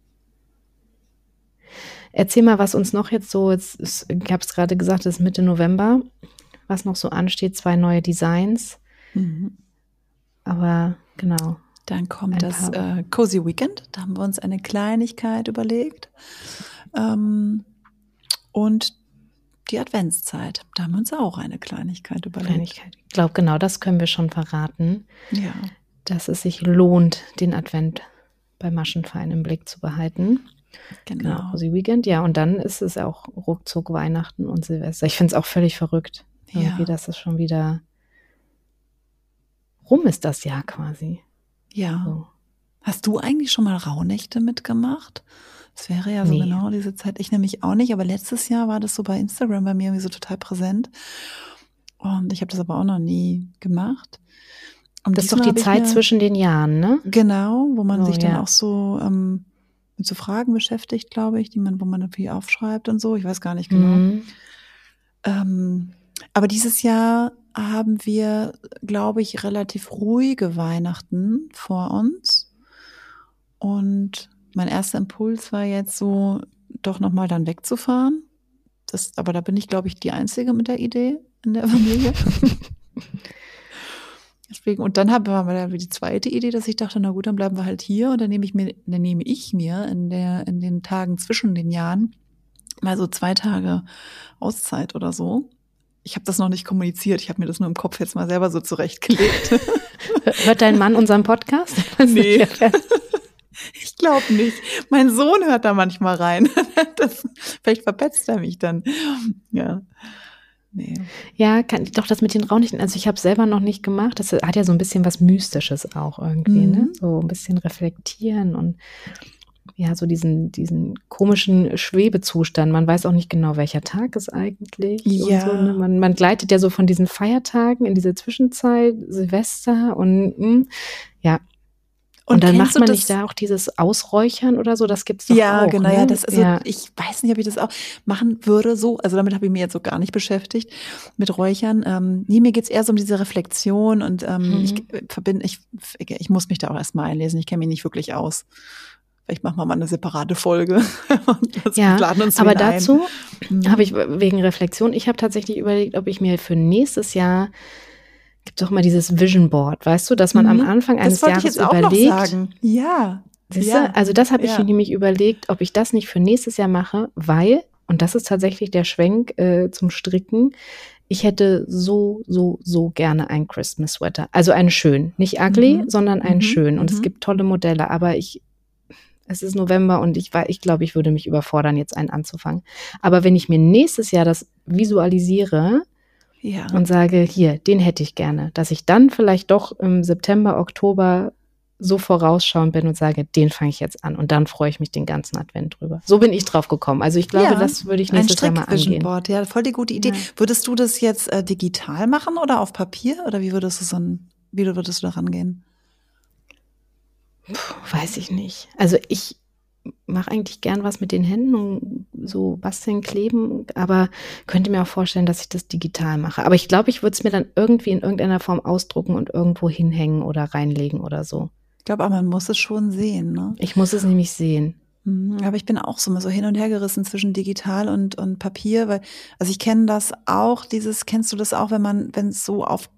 Erzähl mal, was uns noch jetzt so, jetzt ist, ich habe es gerade gesagt, es ist Mitte November, was noch so ansteht, zwei neue Designs. Mhm. Aber genau. Dann kommt Ein das paar- äh, Cozy Weekend. Da haben wir uns eine Kleinigkeit überlegt. Ähm, und die Adventszeit. Da haben wir uns auch eine Kleinigkeit überlegt. Kleinigkeit. Ich glaube, genau, das können wir schon verraten, Ja. dass es sich lohnt, den Advent bei Maschenfallen im Blick zu behalten. Genau, Genau. Cozy Weekend, ja. Und dann ist es auch ruckzuck Weihnachten und Silvester. Ich finde es auch völlig verrückt, irgendwie, Ja. dass es schon wieder rum ist, das Jahr quasi. Ja. So. Hast du eigentlich schon mal Rauhnächte mitgemacht? Das wäre ja so Nee. genau diese Zeit. Ich nämlich auch nicht, aber letztes Jahr war das so bei Instagram bei mir irgendwie so total präsent. Und ich habe das aber auch noch nie gemacht. Und Das ist doch diesmal die habe ich Zeit mir- zwischen den Jahren, ne? Genau, wo man So, sich dann ja. auch so ähm, mit so Fragen beschäftigt, glaube ich, die man, wo man dann viel aufschreibt und so. Ich weiß gar nicht genau. Mhm. Ähm, aber dieses Jahr haben wir, glaube ich, relativ ruhige Weihnachten vor uns. Und mein erster Impuls war jetzt so, doch nochmal dann wegzufahren. Das, aber da bin ich, glaube ich, die Einzige mit der Idee in der Familie. Deswegen, und dann haben wir die zweite Idee, dass ich dachte, na gut, dann bleiben wir halt hier und dann nehme ich mir, dann nehme ich mir in der, in den Tagen zwischen den Jahren mal so zwei Tage Auszeit oder so. Ich habe das noch nicht kommuniziert, ich habe mir das nur im Kopf jetzt mal selber so zurechtgelegt. Hört dein Mann unseren Podcast? Nee. Ich glaube nicht. Mein Sohn hört da manchmal rein. Das, vielleicht verpetzt er mich dann. Ja. Nee. Ja, kann, doch das mit den Raunichten, also ich habe es selber noch nicht gemacht. Das hat ja so ein bisschen was Mystisches auch irgendwie, Mhm. ne? So ein bisschen reflektieren und ja, so diesen, diesen komischen Schwebezustand. Man weiß auch nicht genau, welcher Tag es eigentlich Ja. und so. Ne? Man, man gleitet ja so von diesen Feiertagen in diese Zwischenzeit, Silvester und mh, ja. Und, Und dann kennst macht du man das- nicht da auch dieses Ausräuchern oder so, das gibt's doch Ja, auch. genau, ne? ja, das, also ja. ich weiß nicht, ob ich das auch machen würde so, also damit habe ich mich jetzt so gar nicht beschäftigt, mit Räuchern. Ähm, nee, mir geht's eher so um diese Reflexion und ähm, Mhm. ich äh, verbinde, ich, ich muss mich da auch erstmal einlesen, ich kenne mich nicht wirklich aus. Vielleicht machen wir mal eine separate Folge. Und das Ja, laden uns aber wen ein. dazu Mhm. habe ich wegen Reflexion, ich habe tatsächlich überlegt, ob ich mir für nächstes Jahr, gibt doch mal dieses Vision Board, weißt du, dass man Mhm. am Anfang eines das wollte Jahres ich jetzt auch überlegt. noch sagen. Ja. Siehst ja. du? Also das habe ich Ja. nämlich überlegt, ob ich das nicht für nächstes Jahr mache, weil, und das ist tatsächlich der Schwenk äh, zum Stricken, ich hätte so, so, so gerne einen Christmas Sweater. Also einen schönen. Nicht ugly, Mhm. sondern einen Mhm. schönen. Und es Mhm. gibt tolle Modelle, aber ich, es ist November und ich, war- ich glaube, ich würde mich überfordern, jetzt einen anzufangen. Aber wenn ich mir nächstes Jahr das visualisiere Ja. und sage, hier, den hätte ich gerne, dass ich dann vielleicht doch im September, Oktober so vorausschauend bin und sage, den fange ich jetzt an und dann freue ich mich den ganzen Advent drüber. So bin ich drauf gekommen. Also ich glaube, Ja, das würde ich ein nächstes Jahr mal Strick-Vision angehen. Board, ja, voll die gute Idee. Ja. Würdest du das jetzt äh, digital machen oder auf Papier? Oder wie würdest du so ein, wie würdest du da rangehen? Puh, weiß ich nicht. Also ich mache eigentlich gern was mit den Händen und so basteln, kleben, aber könnte mir auch vorstellen, dass ich das digital mache. Aber ich glaube, ich würde es mir dann irgendwie in irgendeiner Form ausdrucken und irgendwo hinhängen oder reinlegen oder so. Ich glaube, aber man muss es schon sehen, ne? Ich muss es nämlich sehen. Mhm, aber ich bin auch so mal so hin und her gerissen zwischen digital und, und Papier, weil, also ich kenne das auch, dieses, kennst du das auch, wenn man, wenn es so auf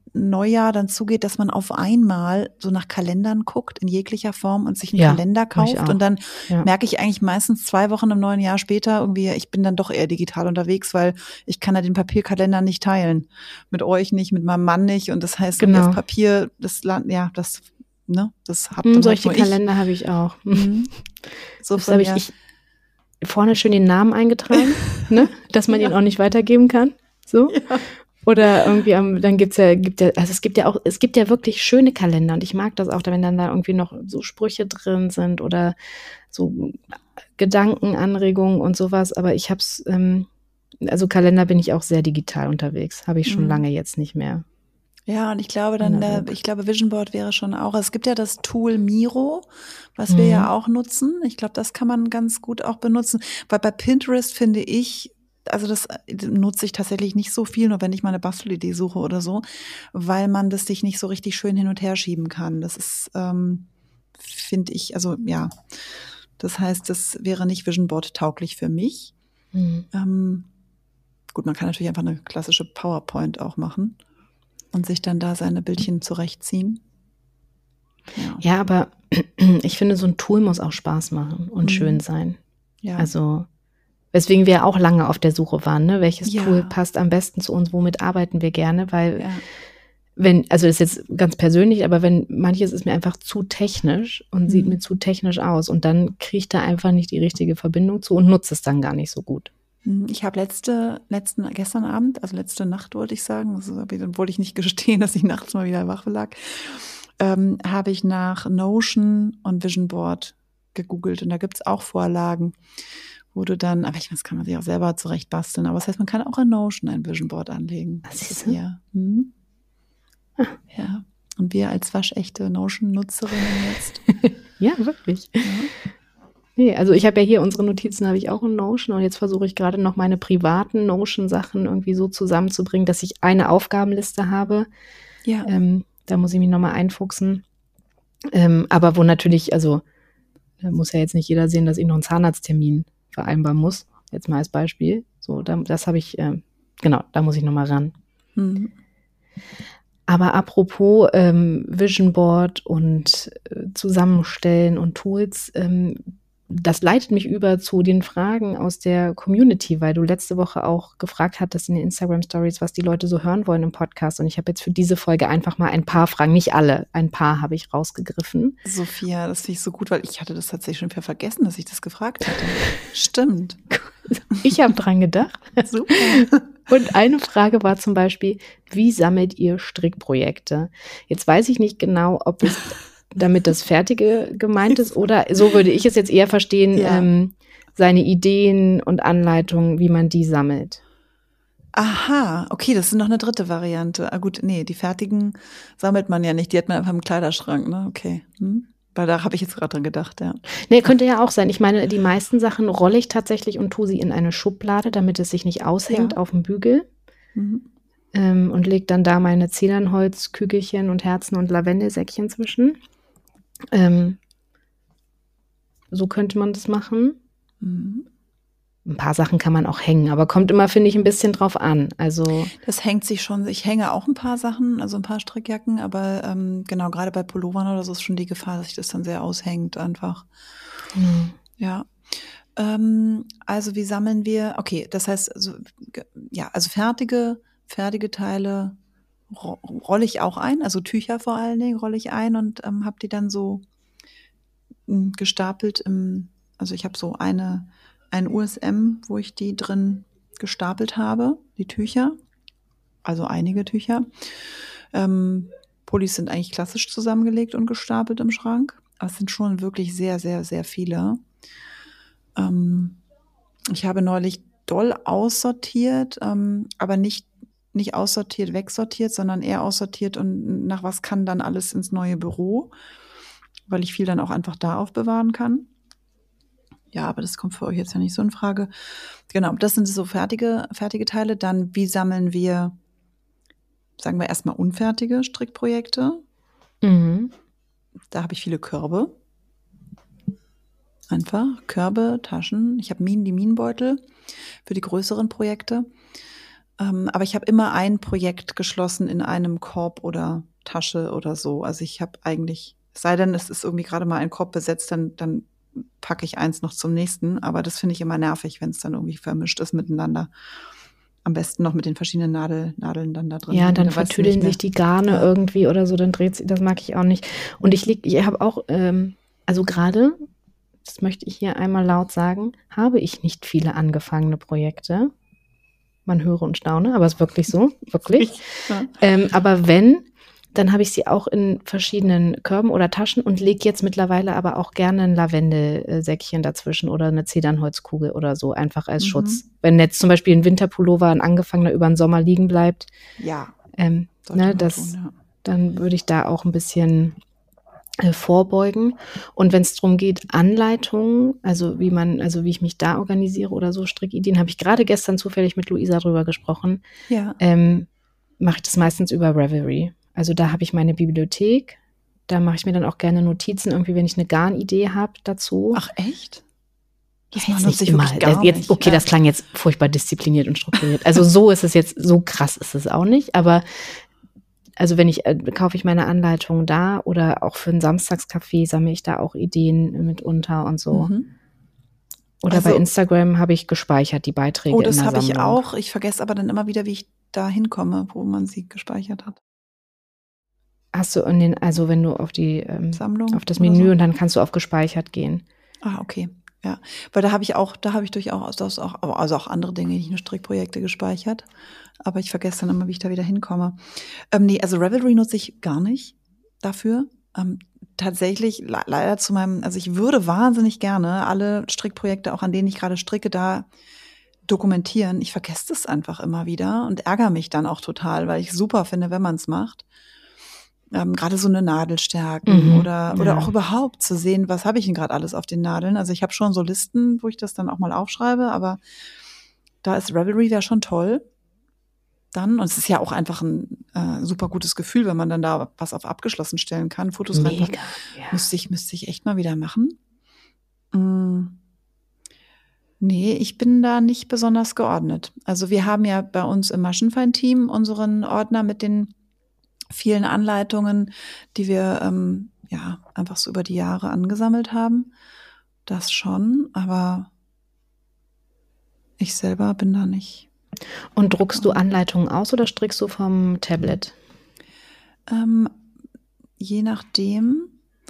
Neujahr dann zugeht, dass man auf einmal so nach Kalendern guckt in jeglicher Form und sich einen Ja, Kalender mach ich kauft. auch. Und dann Ja. merke ich eigentlich meistens zwei Wochen im neuen Jahr später irgendwie, ich bin dann doch eher digital unterwegs, weil ich kann ja den Papierkalender nicht teilen. Mit euch nicht, mit meinem Mann nicht. Und das heißt, irgendwie Genau. auf Papier, das Land, ja, das, ne, das hab Hm, dann solche halt nur Kalender habe ich auch. ich. Mhm. So Das von habe ich, der, ich vorne schön den Namen eingetragen, ne? Dass man Ja. ihn auch nicht weitergeben kann. So. Ja. Oder irgendwie am, dann gibt's ja, gibt ja, also es gibt ja auch, es gibt ja wirklich schöne Kalender und ich mag das auch, wenn dann da irgendwie noch so Sprüche drin sind oder so Gedankenanregungen und sowas. Aber ich hab's, ähm, also Kalender bin ich auch sehr digital unterwegs. Habe ich schon Mhm. lange jetzt nicht mehr. Ja, und ich glaube dann, Analog. äh, ich glaube, Vision Board wäre schon auch, es gibt ja das Tool Miro, was wir ja Mhm. auch nutzen. Ich glaube, das kann man ganz gut auch benutzen, weil bei Pinterest finde ich, also das äh, nutze ich tatsächlich nicht so viel, nur wenn ich mal eine Bastelidee suche oder so, weil man das sich nicht so richtig schön hin und her schieben kann. Das ist, ähm, finde ich, also ja, das heißt, das wäre nicht Vision Board tauglich für mich. Mhm. Ähm, gut, man kann natürlich einfach eine klassische PowerPoint auch machen und sich dann da seine Bildchen zurechtziehen. Ja, Ja, aber ich finde, so ein Tool muss auch Spaß machen und Mhm. schön sein. ja. Also, weswegen wir auch lange auf der Suche waren, ne? Welches Ja. Tool passt am besten zu uns, womit arbeiten wir gerne, weil ja. wenn, also das ist jetzt ganz persönlich, aber wenn manches ist mir einfach zu technisch und Mhm. sieht mir zu technisch aus und dann kriege ich da einfach nicht die richtige Verbindung zu und nutze es dann gar nicht so gut. Ich habe letzte, letzten, gestern Abend, also letzte Nacht wollte ich sagen, also dann wollte ich nicht gestehen, dass ich nachts mal wieder wach lag, ähm, habe ich nach Notion und Vision Board gegoogelt und da gibt's auch Vorlagen, wo du dann, aber ich weiß, kann man sich auch selber zurecht basteln, aber das heißt, man kann auch in Notion ein Vision Board anlegen. Ah, Das siehst ist du? ja, hm. ja. Und wir als waschechte Notion-Nutzerinnen jetzt. Ja, wirklich. Ja. Nee, also ich habe ja hier unsere Notizen, habe ich auch in Notion und jetzt versuche ich gerade noch meine privaten Notion-Sachen irgendwie so zusammenzubringen, dass ich eine Aufgabenliste habe. Ja. Ähm, da muss ich mich nochmal einfuchsen. Ähm, aber wo natürlich, also da muss ja jetzt nicht jeder sehen, dass ich noch einen Zahnarzttermin vereinbaren muss. Jetzt mal als Beispiel. So, da, das habe ich, ähm, genau, da muss ich nochmal ran. Mhm. Aber apropos ähm, Vision Board und äh, Zusammenstellen und Tools, ähm, das leitet mich über zu den Fragen aus der Community, weil du letzte Woche auch gefragt hattest in den Instagram Stories, was die Leute so hören wollen im Podcast. Und ich habe jetzt für diese Folge einfach mal ein paar Fragen, nicht alle, ein paar habe ich rausgegriffen. Sophia, das finde ich so gut, weil ich hatte das tatsächlich schon wieder vergessen, dass ich das gefragt hatte. Stimmt. Ich habe dran gedacht. Super. Und eine Frage war zum Beispiel, wie sammelt ihr Strickprojekte? Jetzt weiß ich nicht genau, ob es damit das Fertige gemeint ist oder so würde ich es jetzt eher verstehen, Ja. ähm, seine Ideen und Anleitungen, wie man die sammelt. Aha, okay, das ist noch eine dritte Variante. Ah gut, nee, die fertigen sammelt man ja nicht, die hat man einfach im Kleiderschrank, ne? Okay. Hm? Weil da habe ich jetzt gerade dran gedacht, ja. Nee, könnte ja auch sein. Ich meine, die meisten Sachen rolle ich tatsächlich und tue sie in eine Schublade, damit es sich nicht aushängt Ja. auf dem Bügel. Mhm. Ähm, und lege dann da meine Zedernholzkügelchen und Herzen und Lavendelsäckchen zwischen. Ähm, so könnte man das machen. Mhm. Ein paar Sachen kann man auch hängen, aber kommt immer, finde ich, ein bisschen drauf an. Also, Das hängt sich schon, ich hänge auch ein paar Sachen, also ein paar Strickjacken, aber ähm, genau, gerade bei Pullovern oder so ist schon die Gefahr, dass sich das dann sehr aushängt einfach. Mhm. Ja. Ähm, also wie sammeln wir, okay, das heißt, also, ge- ja, also fertige, fertige Teile ro rolle ich auch ein, also Tücher vor allen Dingen rolle ich ein und ähm, habe die dann so m, gestapelt im, also ich habe so eine, ein U S M, wo ich die drin gestapelt habe, die Tücher, also einige Tücher. Ähm, Pullis sind eigentlich klassisch zusammengelegt und gestapelt im Schrank, aber es sind schon wirklich sehr, sehr, sehr viele. Ähm, ich habe neulich doll aussortiert, ähm, aber nicht, nicht aussortiert, wegsortiert, sondern eher aussortiert und nach was kann dann alles ins neue Büro, weil ich viel dann auch einfach da aufbewahren kann. Ja, aber das kommt für euch jetzt ja nicht so in Frage. Genau, das sind so fertige, fertige Teile. Dann, wie sammeln wir, sagen wir erstmal unfertige Strickprojekte? Mhm. Da habe ich viele Körbe. Einfach Körbe, Taschen. Ich habe Minen, die Minenbeutel für die größeren Projekte. Ähm, aber ich habe immer ein Projekt geschlossen in einem Korb oder Tasche oder so. Also ich habe eigentlich, es sei denn, es ist irgendwie gerade mal ein Korb besetzt, dann, dann packe ich eins noch zum nächsten. Aber das finde ich immer nervig, wenn es dann irgendwie vermischt ist miteinander. Am besten noch mit den verschiedenen Nadel, Nadeln dann da drin. Ja, dann weißt du vertüdeln nicht mehr. sich die Garne Ja. irgendwie oder so, dann dreht sie, das mag ich auch nicht. Und ich lieg, ich habe auch, ähm, also gerade, das möchte ich hier einmal laut sagen, habe ich nicht viele angefangene Projekte. Man höre und staune, aber es ist wirklich so, wirklich. Ja. Ähm, aber wenn, dann habe ich sie auch in verschiedenen Körben oder Taschen und lege jetzt mittlerweile aber auch gerne ein Lavendelsäckchen dazwischen oder eine Zedernholzkugel oder so, einfach als Mhm. Schutz. Wenn jetzt zum Beispiel ein Winterpullover, ein angefangener über den Sommer liegen bleibt, Ja, ähm, sollte ne, man das, tun, ja. dann würde ich da auch ein bisschen äh, vorbeugen. Und wenn es darum geht, Anleitungen, also wie man, also wie ich mich da organisiere oder so, Strickideen, habe ich gerade gestern zufällig mit Luisa drüber gesprochen. Ja. Ähm, mache ich das meistens über Ravelry. Also da habe ich meine Bibliothek. Da mache ich mir dann auch gerne Notizen, irgendwie, wenn ich eine Garnidee habe dazu. Ach, echt? Das Ja, machen jetzt uns nicht immer. wirklich gar Das jetzt, nicht. okay, Ja. das klang jetzt furchtbar diszipliniert und strukturiert. Also so ist es jetzt, so krass ist es auch nicht. Aber also wenn ich, äh, kaufe ich meine Anleitungen da oder auch für ein Samstagscafé sammle ich da auch Ideen mitunter und so. Mhm. Oder Also- bei Instagram habe ich gespeichert die Beiträge Oh, in das der habe ich Sammlung. auch. Ich vergesse aber dann immer wieder, wie ich da hinkomme, wo man sie gespeichert hat. Hast du in den, also wenn du auf die, ähm, Sammlung auf das oder Menü so? und dann kannst du auf gespeichert gehen. Ah, okay. Ja, weil da habe ich auch, da habe ich durchaus das auch, also auch andere Dinge, nicht nur Strickprojekte gespeichert. Aber ich vergesse dann immer, wie ich da wieder hinkomme. Ähm, nee, also Ravelry nutze ich gar nicht dafür. Ähm, tatsächlich le- leider zu meinem, also ich würde wahnsinnig gerne alle Strickprojekte, auch an denen ich gerade stricke, da dokumentieren. Ich vergesse das einfach immer wieder und ärgere mich dann auch total, weil ich super finde, wenn man es macht. Ähm, gerade so eine Nadelstärken Mhm, oder oder ja. auch überhaupt zu sehen, was habe ich denn gerade alles auf den Nadeln. Also ich habe schon so Listen, wo ich das dann auch mal aufschreibe, aber da ist Ravelry wäre schon toll. Dann, und es ist ja auch einfach ein äh, super gutes Gefühl, wenn man dann da was auf abgeschlossen stellen kann, Fotos reinpacken. Mega, ja. Müsste ich, müsste ich echt mal wieder machen. Mm. Nee, ich bin da nicht besonders geordnet. Also wir haben ja bei uns im Maschenfein-Team unseren Ordner mit den vielen Anleitungen, die wir ähm, ja einfach so über die Jahre angesammelt haben. Das schon, aber ich selber bin da nicht. Und druckst du Anleitungen aus oder strickst du vom Tablet? Ähm, je nachdem.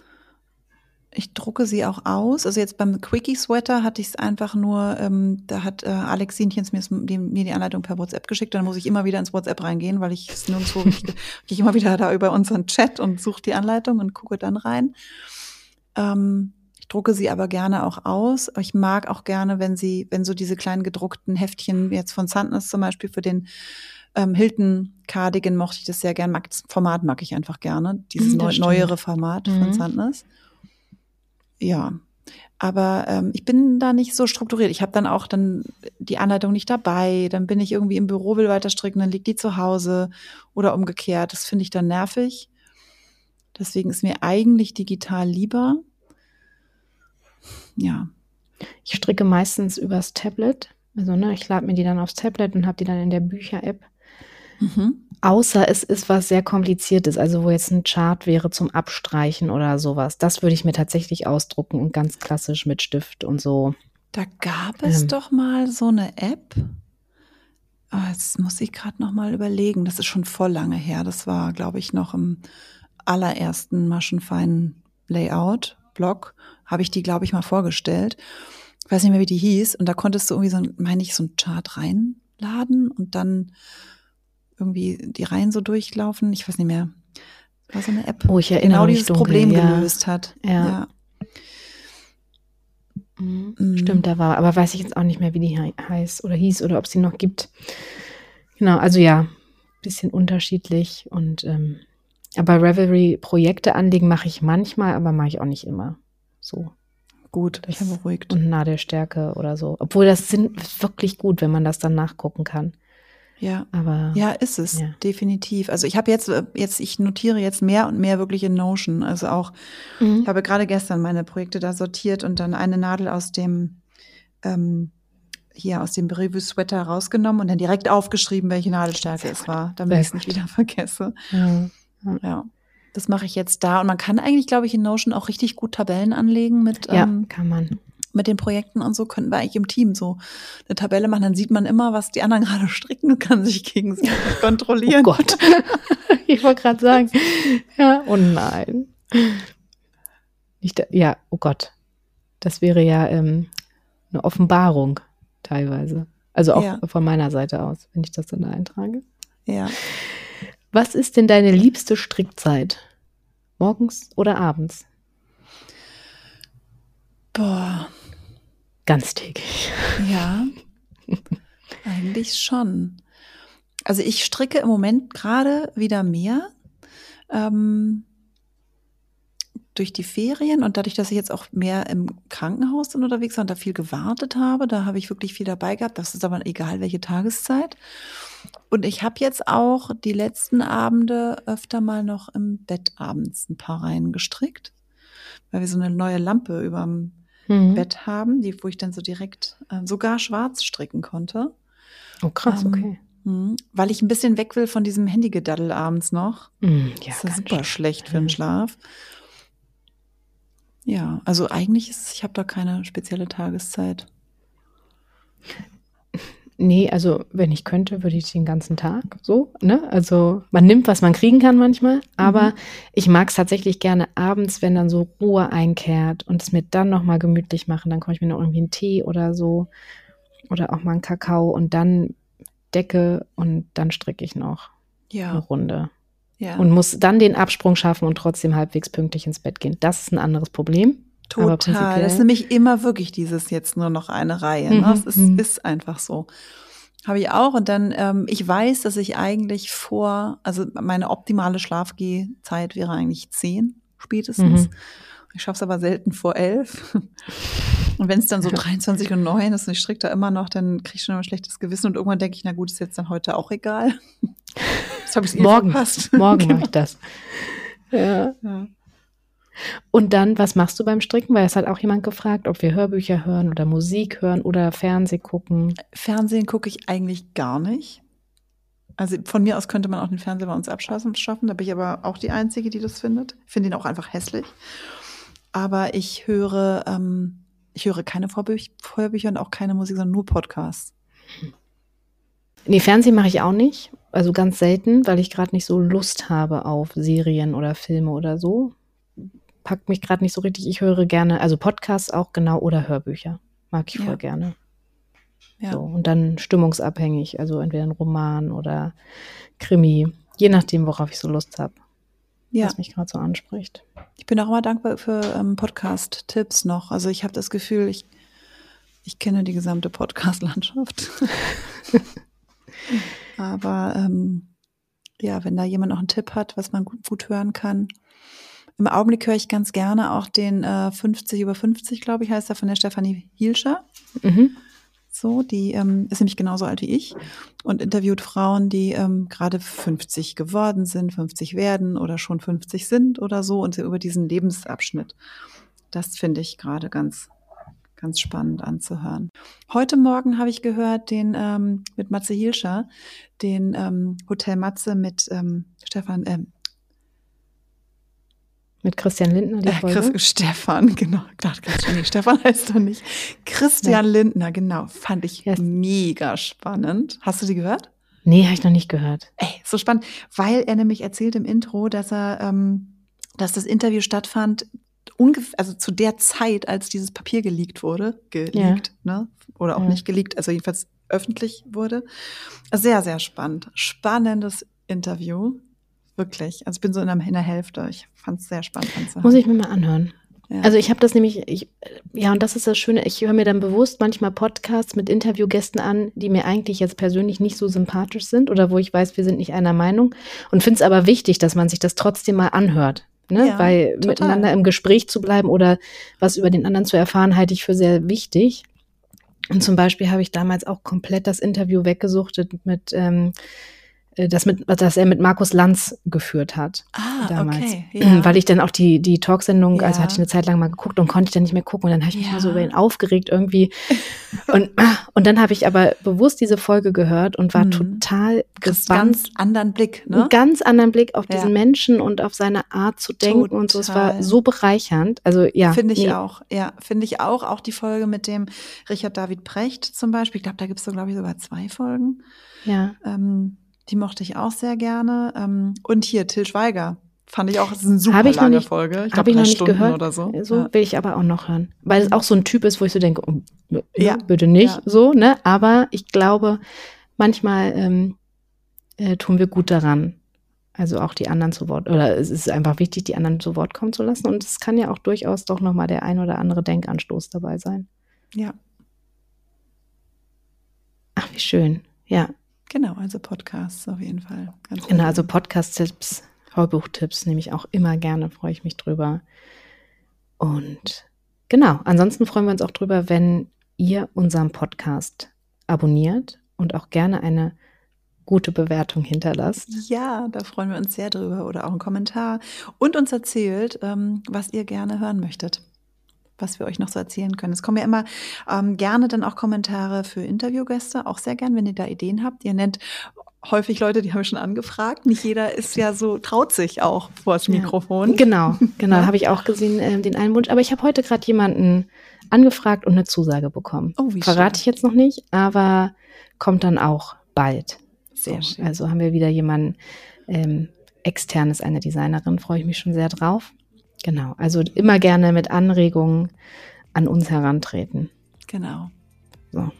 Ich drucke sie auch aus. Also jetzt beim Quickie Sweater hatte ich es einfach nur, ähm, da hat äh, Alex Sientjens mir, die, mir die Anleitung per WhatsApp geschickt. Dann muss ich immer wieder ins WhatsApp reingehen, weil ich es nirgendwo gehe ich immer wieder da über unseren Chat und suche die Anleitung und gucke dann rein. Ähm, ich drucke sie aber gerne auch aus. Aber ich mag auch gerne, wenn sie, wenn so diese kleinen gedruckten Heftchen, jetzt von Sandnes zum Beispiel für den ähm, Hilton Cardigan mochte ich das sehr gern. Mag, das Format mag ich einfach gerne. Dieses Mhm, das neu, stimmt. neuere Format Mhm. von Sandnes. Ja, aber ähm, ich bin da nicht so strukturiert. Ich habe dann auch dann die Anleitung nicht dabei. Dann bin ich irgendwie im Büro, will weiter stricken, dann liegt die zu Hause oder umgekehrt. Das finde ich dann nervig. Deswegen ist mir eigentlich digital lieber. Ja, Ich stricke meistens übers Tablet. Also ne, ich lade mir die dann aufs Tablet und habe die dann in der Bücher-App. mhm. Außer es ist was sehr Kompliziertes, also wo jetzt ein Chart wäre zum Abstreichen oder sowas. Das würde ich mir tatsächlich ausdrucken und ganz klassisch mit Stift und so. Da gab es Ähm. doch mal so eine App. Ah, jetzt muss ich gerade noch mal überlegen. Das ist schon voll lange her. Das war, glaube ich, noch im allerersten Maschenfein Layout Blog. Habe ich die, glaube ich, mal vorgestellt. Ich weiß nicht mehr, wie die hieß. Und da konntest du irgendwie so, ein, meine ich, so ein Chart reinladen und dann irgendwie die Reihen so durchlaufen. Ich weiß nicht mehr. Das war so eine App, Oh, ich die erinnere genau mich dieses dunkel, Problem ja. gelöst hat. Ja. Ja. Mhm. Mhm. Stimmt, da war, aber weiß ich jetzt auch nicht mehr, wie die hei- heißt oder hieß oder ob sie noch gibt. Genau, also ja, bisschen unterschiedlich und ähm, aber Ravelry Projekte anlegen mache ich manchmal, aber mache ich auch nicht immer. So. Gut, ich Das- bin beruhigt. Und Nadelstärke oder so. Obwohl das sind wirklich gut, wenn man das dann nachgucken kann. Ja. Aber Ja, ist es, Ja. definitiv. Also ich habe jetzt, äh, jetzt, ich notiere jetzt mehr und mehr wirklich in Notion. Also auch, Mhm. ich habe gerade gestern meine Projekte da sortiert und dann eine Nadel aus dem ähm, hier aus dem Brivu-Sweater rausgenommen und dann direkt aufgeschrieben, welche Nadelstärke es war, damit ich es nicht wieder vergesse. Ja. Ja, das mache ich jetzt da. Und man kann eigentlich, glaube ich, in Notion auch richtig gut Tabellen anlegen mit, Ja, ähm, kann man. mit den Projekten und so. Könnten wir eigentlich im Team so eine Tabelle machen. Dann sieht man immer, was die anderen gerade stricken und kann sich gegenseitig kontrollieren. Oh Gott. Ich wollte gerade sagen. Ja, oh nein. Nicht, ja, oh Gott. Das wäre ja ähm, eine Offenbarung teilweise. Also auch Ja. von meiner Seite aus, wenn ich das dann da eintrage. Ja. Was ist denn deine liebste Strickzeit? Morgens oder abends? Boah, Ganztägig. ja, eigentlich schon. Also ich stricke im Moment gerade wieder mehr ähm, durch die Ferien und dadurch, dass ich jetzt auch mehr im Krankenhaus bin unterwegs war und da viel gewartet habe, da habe ich wirklich viel dabei gehabt. Das ist aber egal, welche Tageszeit. Und ich habe jetzt auch die letzten Abende öfter mal noch im Bett abends ein paar Reihen gestrickt, weil wir so eine neue Lampe überm Mhm. Bett haben, die, wo ich dann so direkt äh, sogar schwarz stricken konnte. Oh krass, Ähm, okay. mh, Weil ich ein bisschen weg will von diesem Handygedaddel abends noch. Mhm, ja, Das ist ja ganz super schlecht für den Schlaf. Ja, also eigentlich ist es, ich habe da keine spezielle Tageszeit. Nee, also wenn ich könnte, würde ich den ganzen Tag so, ne? Also man nimmt, was man kriegen kann manchmal, aber Mhm. ich mag es tatsächlich gerne abends, wenn dann so Ruhe einkehrt und es mir dann nochmal gemütlich machen. Dann koche ich mir noch irgendwie einen Tee oder so oder auch mal einen Kakao und dann Decke und dann stricke ich noch eine Ja, Runde. ja, Und muss dann den Absprung schaffen und trotzdem halbwegs pünktlich ins Bett gehen. Das ist ein anderes Problem. Aber total. prinzipiell- Das ist nämlich immer wirklich dieses jetzt nur noch eine Reihe. Mhm, Ne? Es ist, mhm. ist einfach so. Habe ich auch. Und dann, ähm, ich weiß, dass ich eigentlich vor, also meine optimale Schlafgehzeit wäre eigentlich zehn spätestens. Mhm. Ich schaffe es aber selten vor elf. Und wenn es dann so dreiundzwanzig und neun ist und ich stricke da immer noch, dann kriege ich schon immer ein schlechtes Gewissen. Und irgendwann denke ich, na gut, ist jetzt dann heute auch egal. Jetzt habe ich es eh Morgen, verpasst. morgen Genau. mache ich das. Ja. Ja. Und dann, was machst du beim Stricken? Weil es hat auch jemand gefragt, ob wir Hörbücher hören oder Musik hören oder Fernsehen gucken. Fernsehen gucke ich eigentlich gar nicht. Also von mir aus könnte man auch den Fernseher bei uns abschaffen. schaffen. Da bin ich aber auch die Einzige, die das findet. Ich finde ihn auch einfach hässlich. Aber ich höre, ähm, ich höre keine Vorbü- Hörbücher und auch keine Musik, sondern nur Podcasts. Nee, Fernsehen mache ich auch nicht. Also ganz selten, weil ich gerade nicht so Lust habe auf Serien oder Filme oder so. Packt mich gerade nicht so richtig. Ich höre gerne, also Podcasts auch genau oder Hörbücher. Mag ich voll Ja. gerne. Ja. So, und dann stimmungsabhängig, also entweder ein Roman oder Krimi, je nachdem, worauf ich so Lust habe, Ja. was mich gerade so anspricht. Ich bin auch immer dankbar für ähm, Podcast-Tipps noch. Also ich habe das Gefühl, ich, ich kenne die gesamte Podcast-Landschaft. Aber ähm, ja, wenn da jemand noch einen Tipp hat, was man gut, gut hören kann. Im Augenblick höre ich ganz gerne auch den äh, fünfzig über fünfzig, glaube ich, heißt er, von der Stefanie Hielscher. Mhm. So, die ähm, ist nämlich genauso alt wie ich und interviewt Frauen, die ähm, gerade fünfzig geworden sind, fünfzig werden oder schon fünfzig sind oder so und so über diesen Lebensabschnitt. Das finde ich gerade ganz, ganz spannend anzuhören. Heute Morgen habe ich gehört den ähm, mit Matze Hielscher, den ähm, Hotel Matze mit ähm, Stefan, ähm, Mit Christian Lindner die Äh, Folge. Chris, Stefan, genau. Dachte, nee, Stefan heißt doch nicht. Christian Ja. Lindner, genau. Fand ich Yes. mega spannend. Hast du die gehört? Nee, habe ich noch nicht gehört. Ey, so spannend, weil er nämlich erzählt im Intro, dass er, ähm, dass das Interview stattfand, ungefähr, also zu der Zeit, als dieses Papier geleakt wurde, geleakt, ne? Oder auch Ja. nicht geleakt, also jedenfalls öffentlich wurde. Sehr, sehr spannend. Spannendes Interview. Wirklich. Also ich bin so in der, in der Hälfte. Ich fand es sehr spannend anzuhören. Muss ich mir mal anhören. Ja. Also ich habe das nämlich, ich, ja, und das ist das Schöne, ich höre mir dann bewusst manchmal Podcasts mit Interviewgästen an, die mir eigentlich jetzt persönlich nicht so sympathisch sind oder wo ich weiß, wir sind nicht einer Meinung und finde es aber wichtig, dass man sich das trotzdem mal anhört. Ne? Ja, Weil total. miteinander im Gespräch zu bleiben oder was über den anderen zu erfahren, halte ich für sehr wichtig. Und zum Beispiel habe ich damals auch komplett das Interview weggesuchtet mit ähm, das, mit, das er mit Markus Lanz geführt hat. Ah, damals. okay. Ja. Weil ich dann auch die, die Talksendung, Ja. also hatte ich eine Zeit lang mal geguckt und konnte ich dann nicht mehr gucken. Und dann habe ich mich Ja. mal so über ihn aufgeregt irgendwie. Und, und dann habe ich aber bewusst diese Folge gehört und war Mhm. total Kriegst gespannt. ganz anderen Blick, ne? Einen ganz anderen Blick auf Ja. diesen Menschen und auf seine Art zu denken und so. Es war Total. so bereichernd. Also ja. Finde ich nee. auch, ja, finde ich auch. Auch die Folge mit dem Richard David Precht zum Beispiel. Ich glaube, da gibt es so, glaube ich, sogar zwei Folgen. Ja. Ähm, die mochte ich auch sehr gerne. Ähm, und hier, Till Schweiger. Fand ich auch, das ist eine super Habe ich noch lange nicht- Folge. Ich Habe glaube, ich drei noch nicht Stunden gehört. oder so. So Ja. will ich aber auch noch hören. Weil es auch so ein Typ ist, wo ich so denke, oh, ne, Ja. bitte nicht Ja. so, ne? Aber ich glaube, manchmal ähm, äh, tun wir gut daran, also auch die anderen zu Wort, oder es ist einfach wichtig, die anderen zu Wort kommen zu lassen. Und es kann ja auch durchaus doch nochmal der ein oder andere Denkanstoß dabei sein. Ja, Ach, wie schön. Ja, genau, also Podcasts auf jeden Fall. Ganz genau. gut. Also Podcast-Tipps, Hörbuch-Tipps nehme ich auch immer gerne, freue ich mich drüber. Und genau, ansonsten freuen wir uns auch drüber, wenn ihr unseren Podcast abonniert und auch gerne eine gute Bewertung hinterlasst. Ja, da freuen wir uns sehr drüber. Oder auch einen Kommentar. Und uns erzählt, ähm, was ihr gerne hören möchtet. Was wir euch noch so erzählen können. Es kommen ja immer ähm, gerne dann auch Kommentare für Interviewgäste. Auch sehr gern, wenn ihr da Ideen habt. Ihr nennt häufig Leute, die haben wir schon angefragt. Nicht jeder ist ja so, traut sich auch vor das Mikrofon. Genau, genau, Ja. habe ich auch gesehen, äh, den einen Wunsch. Aber ich habe heute gerade jemanden angefragt und eine Zusage bekommen. Oh, wie Verrate schön. ich jetzt noch nicht, aber kommt dann auch bald. Sehr So, schön. Also haben wir wieder jemanden ähm, externes, eine Designerin, freue ich mich schon sehr drauf. Genau, also immer gerne mit Anregungen an uns herantreten. Genau. So.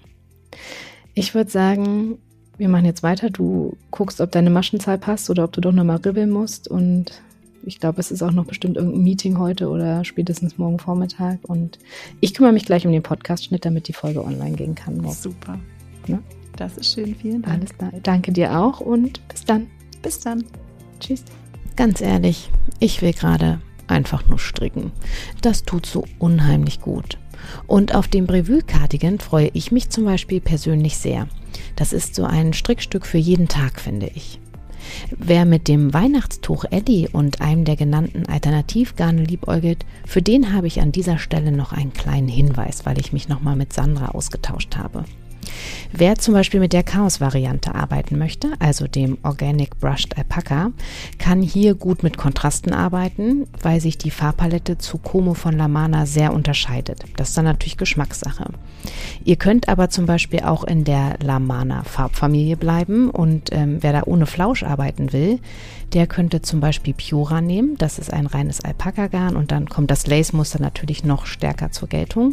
Ich würde sagen, wir machen jetzt weiter. Du guckst, ob deine Maschenzahl passt oder ob du doch nochmal ribbeln musst. Und ich glaube, es ist auch noch bestimmt irgendein Meeting heute oder spätestens morgen Vormittag. Und ich kümmere mich gleich um den Podcast-Schnitt, damit die Folge online gehen kann. morgen. Super. Ja. Das ist schön. Vielen Dank. Alles klar. Danke dir auch und bis dann. Bis dann. Tschüss. Ganz ehrlich, ich will gerade einfach nur stricken. Das tut so unheimlich gut. Und auf dem Brevue-Cardigan freue ich mich zum Beispiel persönlich sehr. Das ist so ein Strickstück für jeden Tag, finde ich. Wer mit dem Weihnachtstuch Eddie und einem der genannten Alternativgarne liebäugelt, für den habe ich an dieser Stelle noch einen kleinen Hinweis, weil ich mich nochmal mit Sandra ausgetauscht habe. Wer zum Beispiel mit der Chaos-Variante arbeiten möchte, also dem Organic Brushed Alpaca, kann hier gut mit Kontrasten arbeiten, weil sich die Farbpalette zu Como von Lamana sehr unterscheidet. Das ist dann natürlich Geschmackssache. Ihr könnt aber zum Beispiel auch in der Lamana-Farbfamilie bleiben und ähm, wer da ohne Flausch arbeiten will, der könnte zum Beispiel Piora nehmen. Das ist ein reines Alpaka-Garn und dann kommt das Lace-Muster natürlich noch stärker zur Geltung.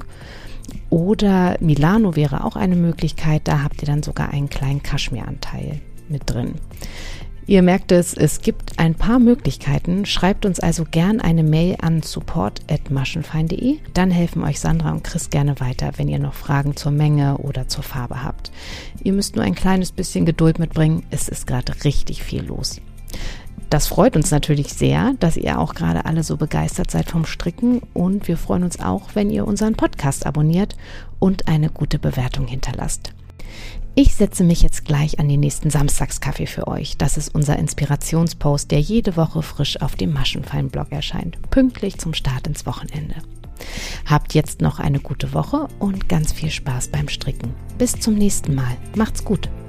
Oder Milano wäre auch eine Möglichkeit, da habt ihr dann sogar einen kleinen Kaschmiranteil mit drin. Ihr merkt es, es gibt ein paar Möglichkeiten. Schreibt uns also gern eine Mail an support at maschenfein punkt de. Dann helfen euch Sandra und Chris gerne weiter, wenn ihr noch Fragen zur Menge oder zur Farbe habt. Ihr müsst nur ein kleines bisschen Geduld mitbringen. Es ist gerade richtig viel los. Das freut uns natürlich sehr, dass ihr auch gerade alle so begeistert seid vom Stricken und wir freuen uns auch, wenn ihr unseren Podcast abonniert und eine gute Bewertung hinterlasst. Ich setze mich jetzt gleich an den nächsten Samstagskaffee für euch. Das ist unser Inspirationspost, der jede Woche frisch auf dem Maschenfein-Blog erscheint, pünktlich zum Start ins Wochenende. Habt jetzt noch eine gute Woche und ganz viel Spaß beim Stricken. Bis zum nächsten Mal. Macht's gut.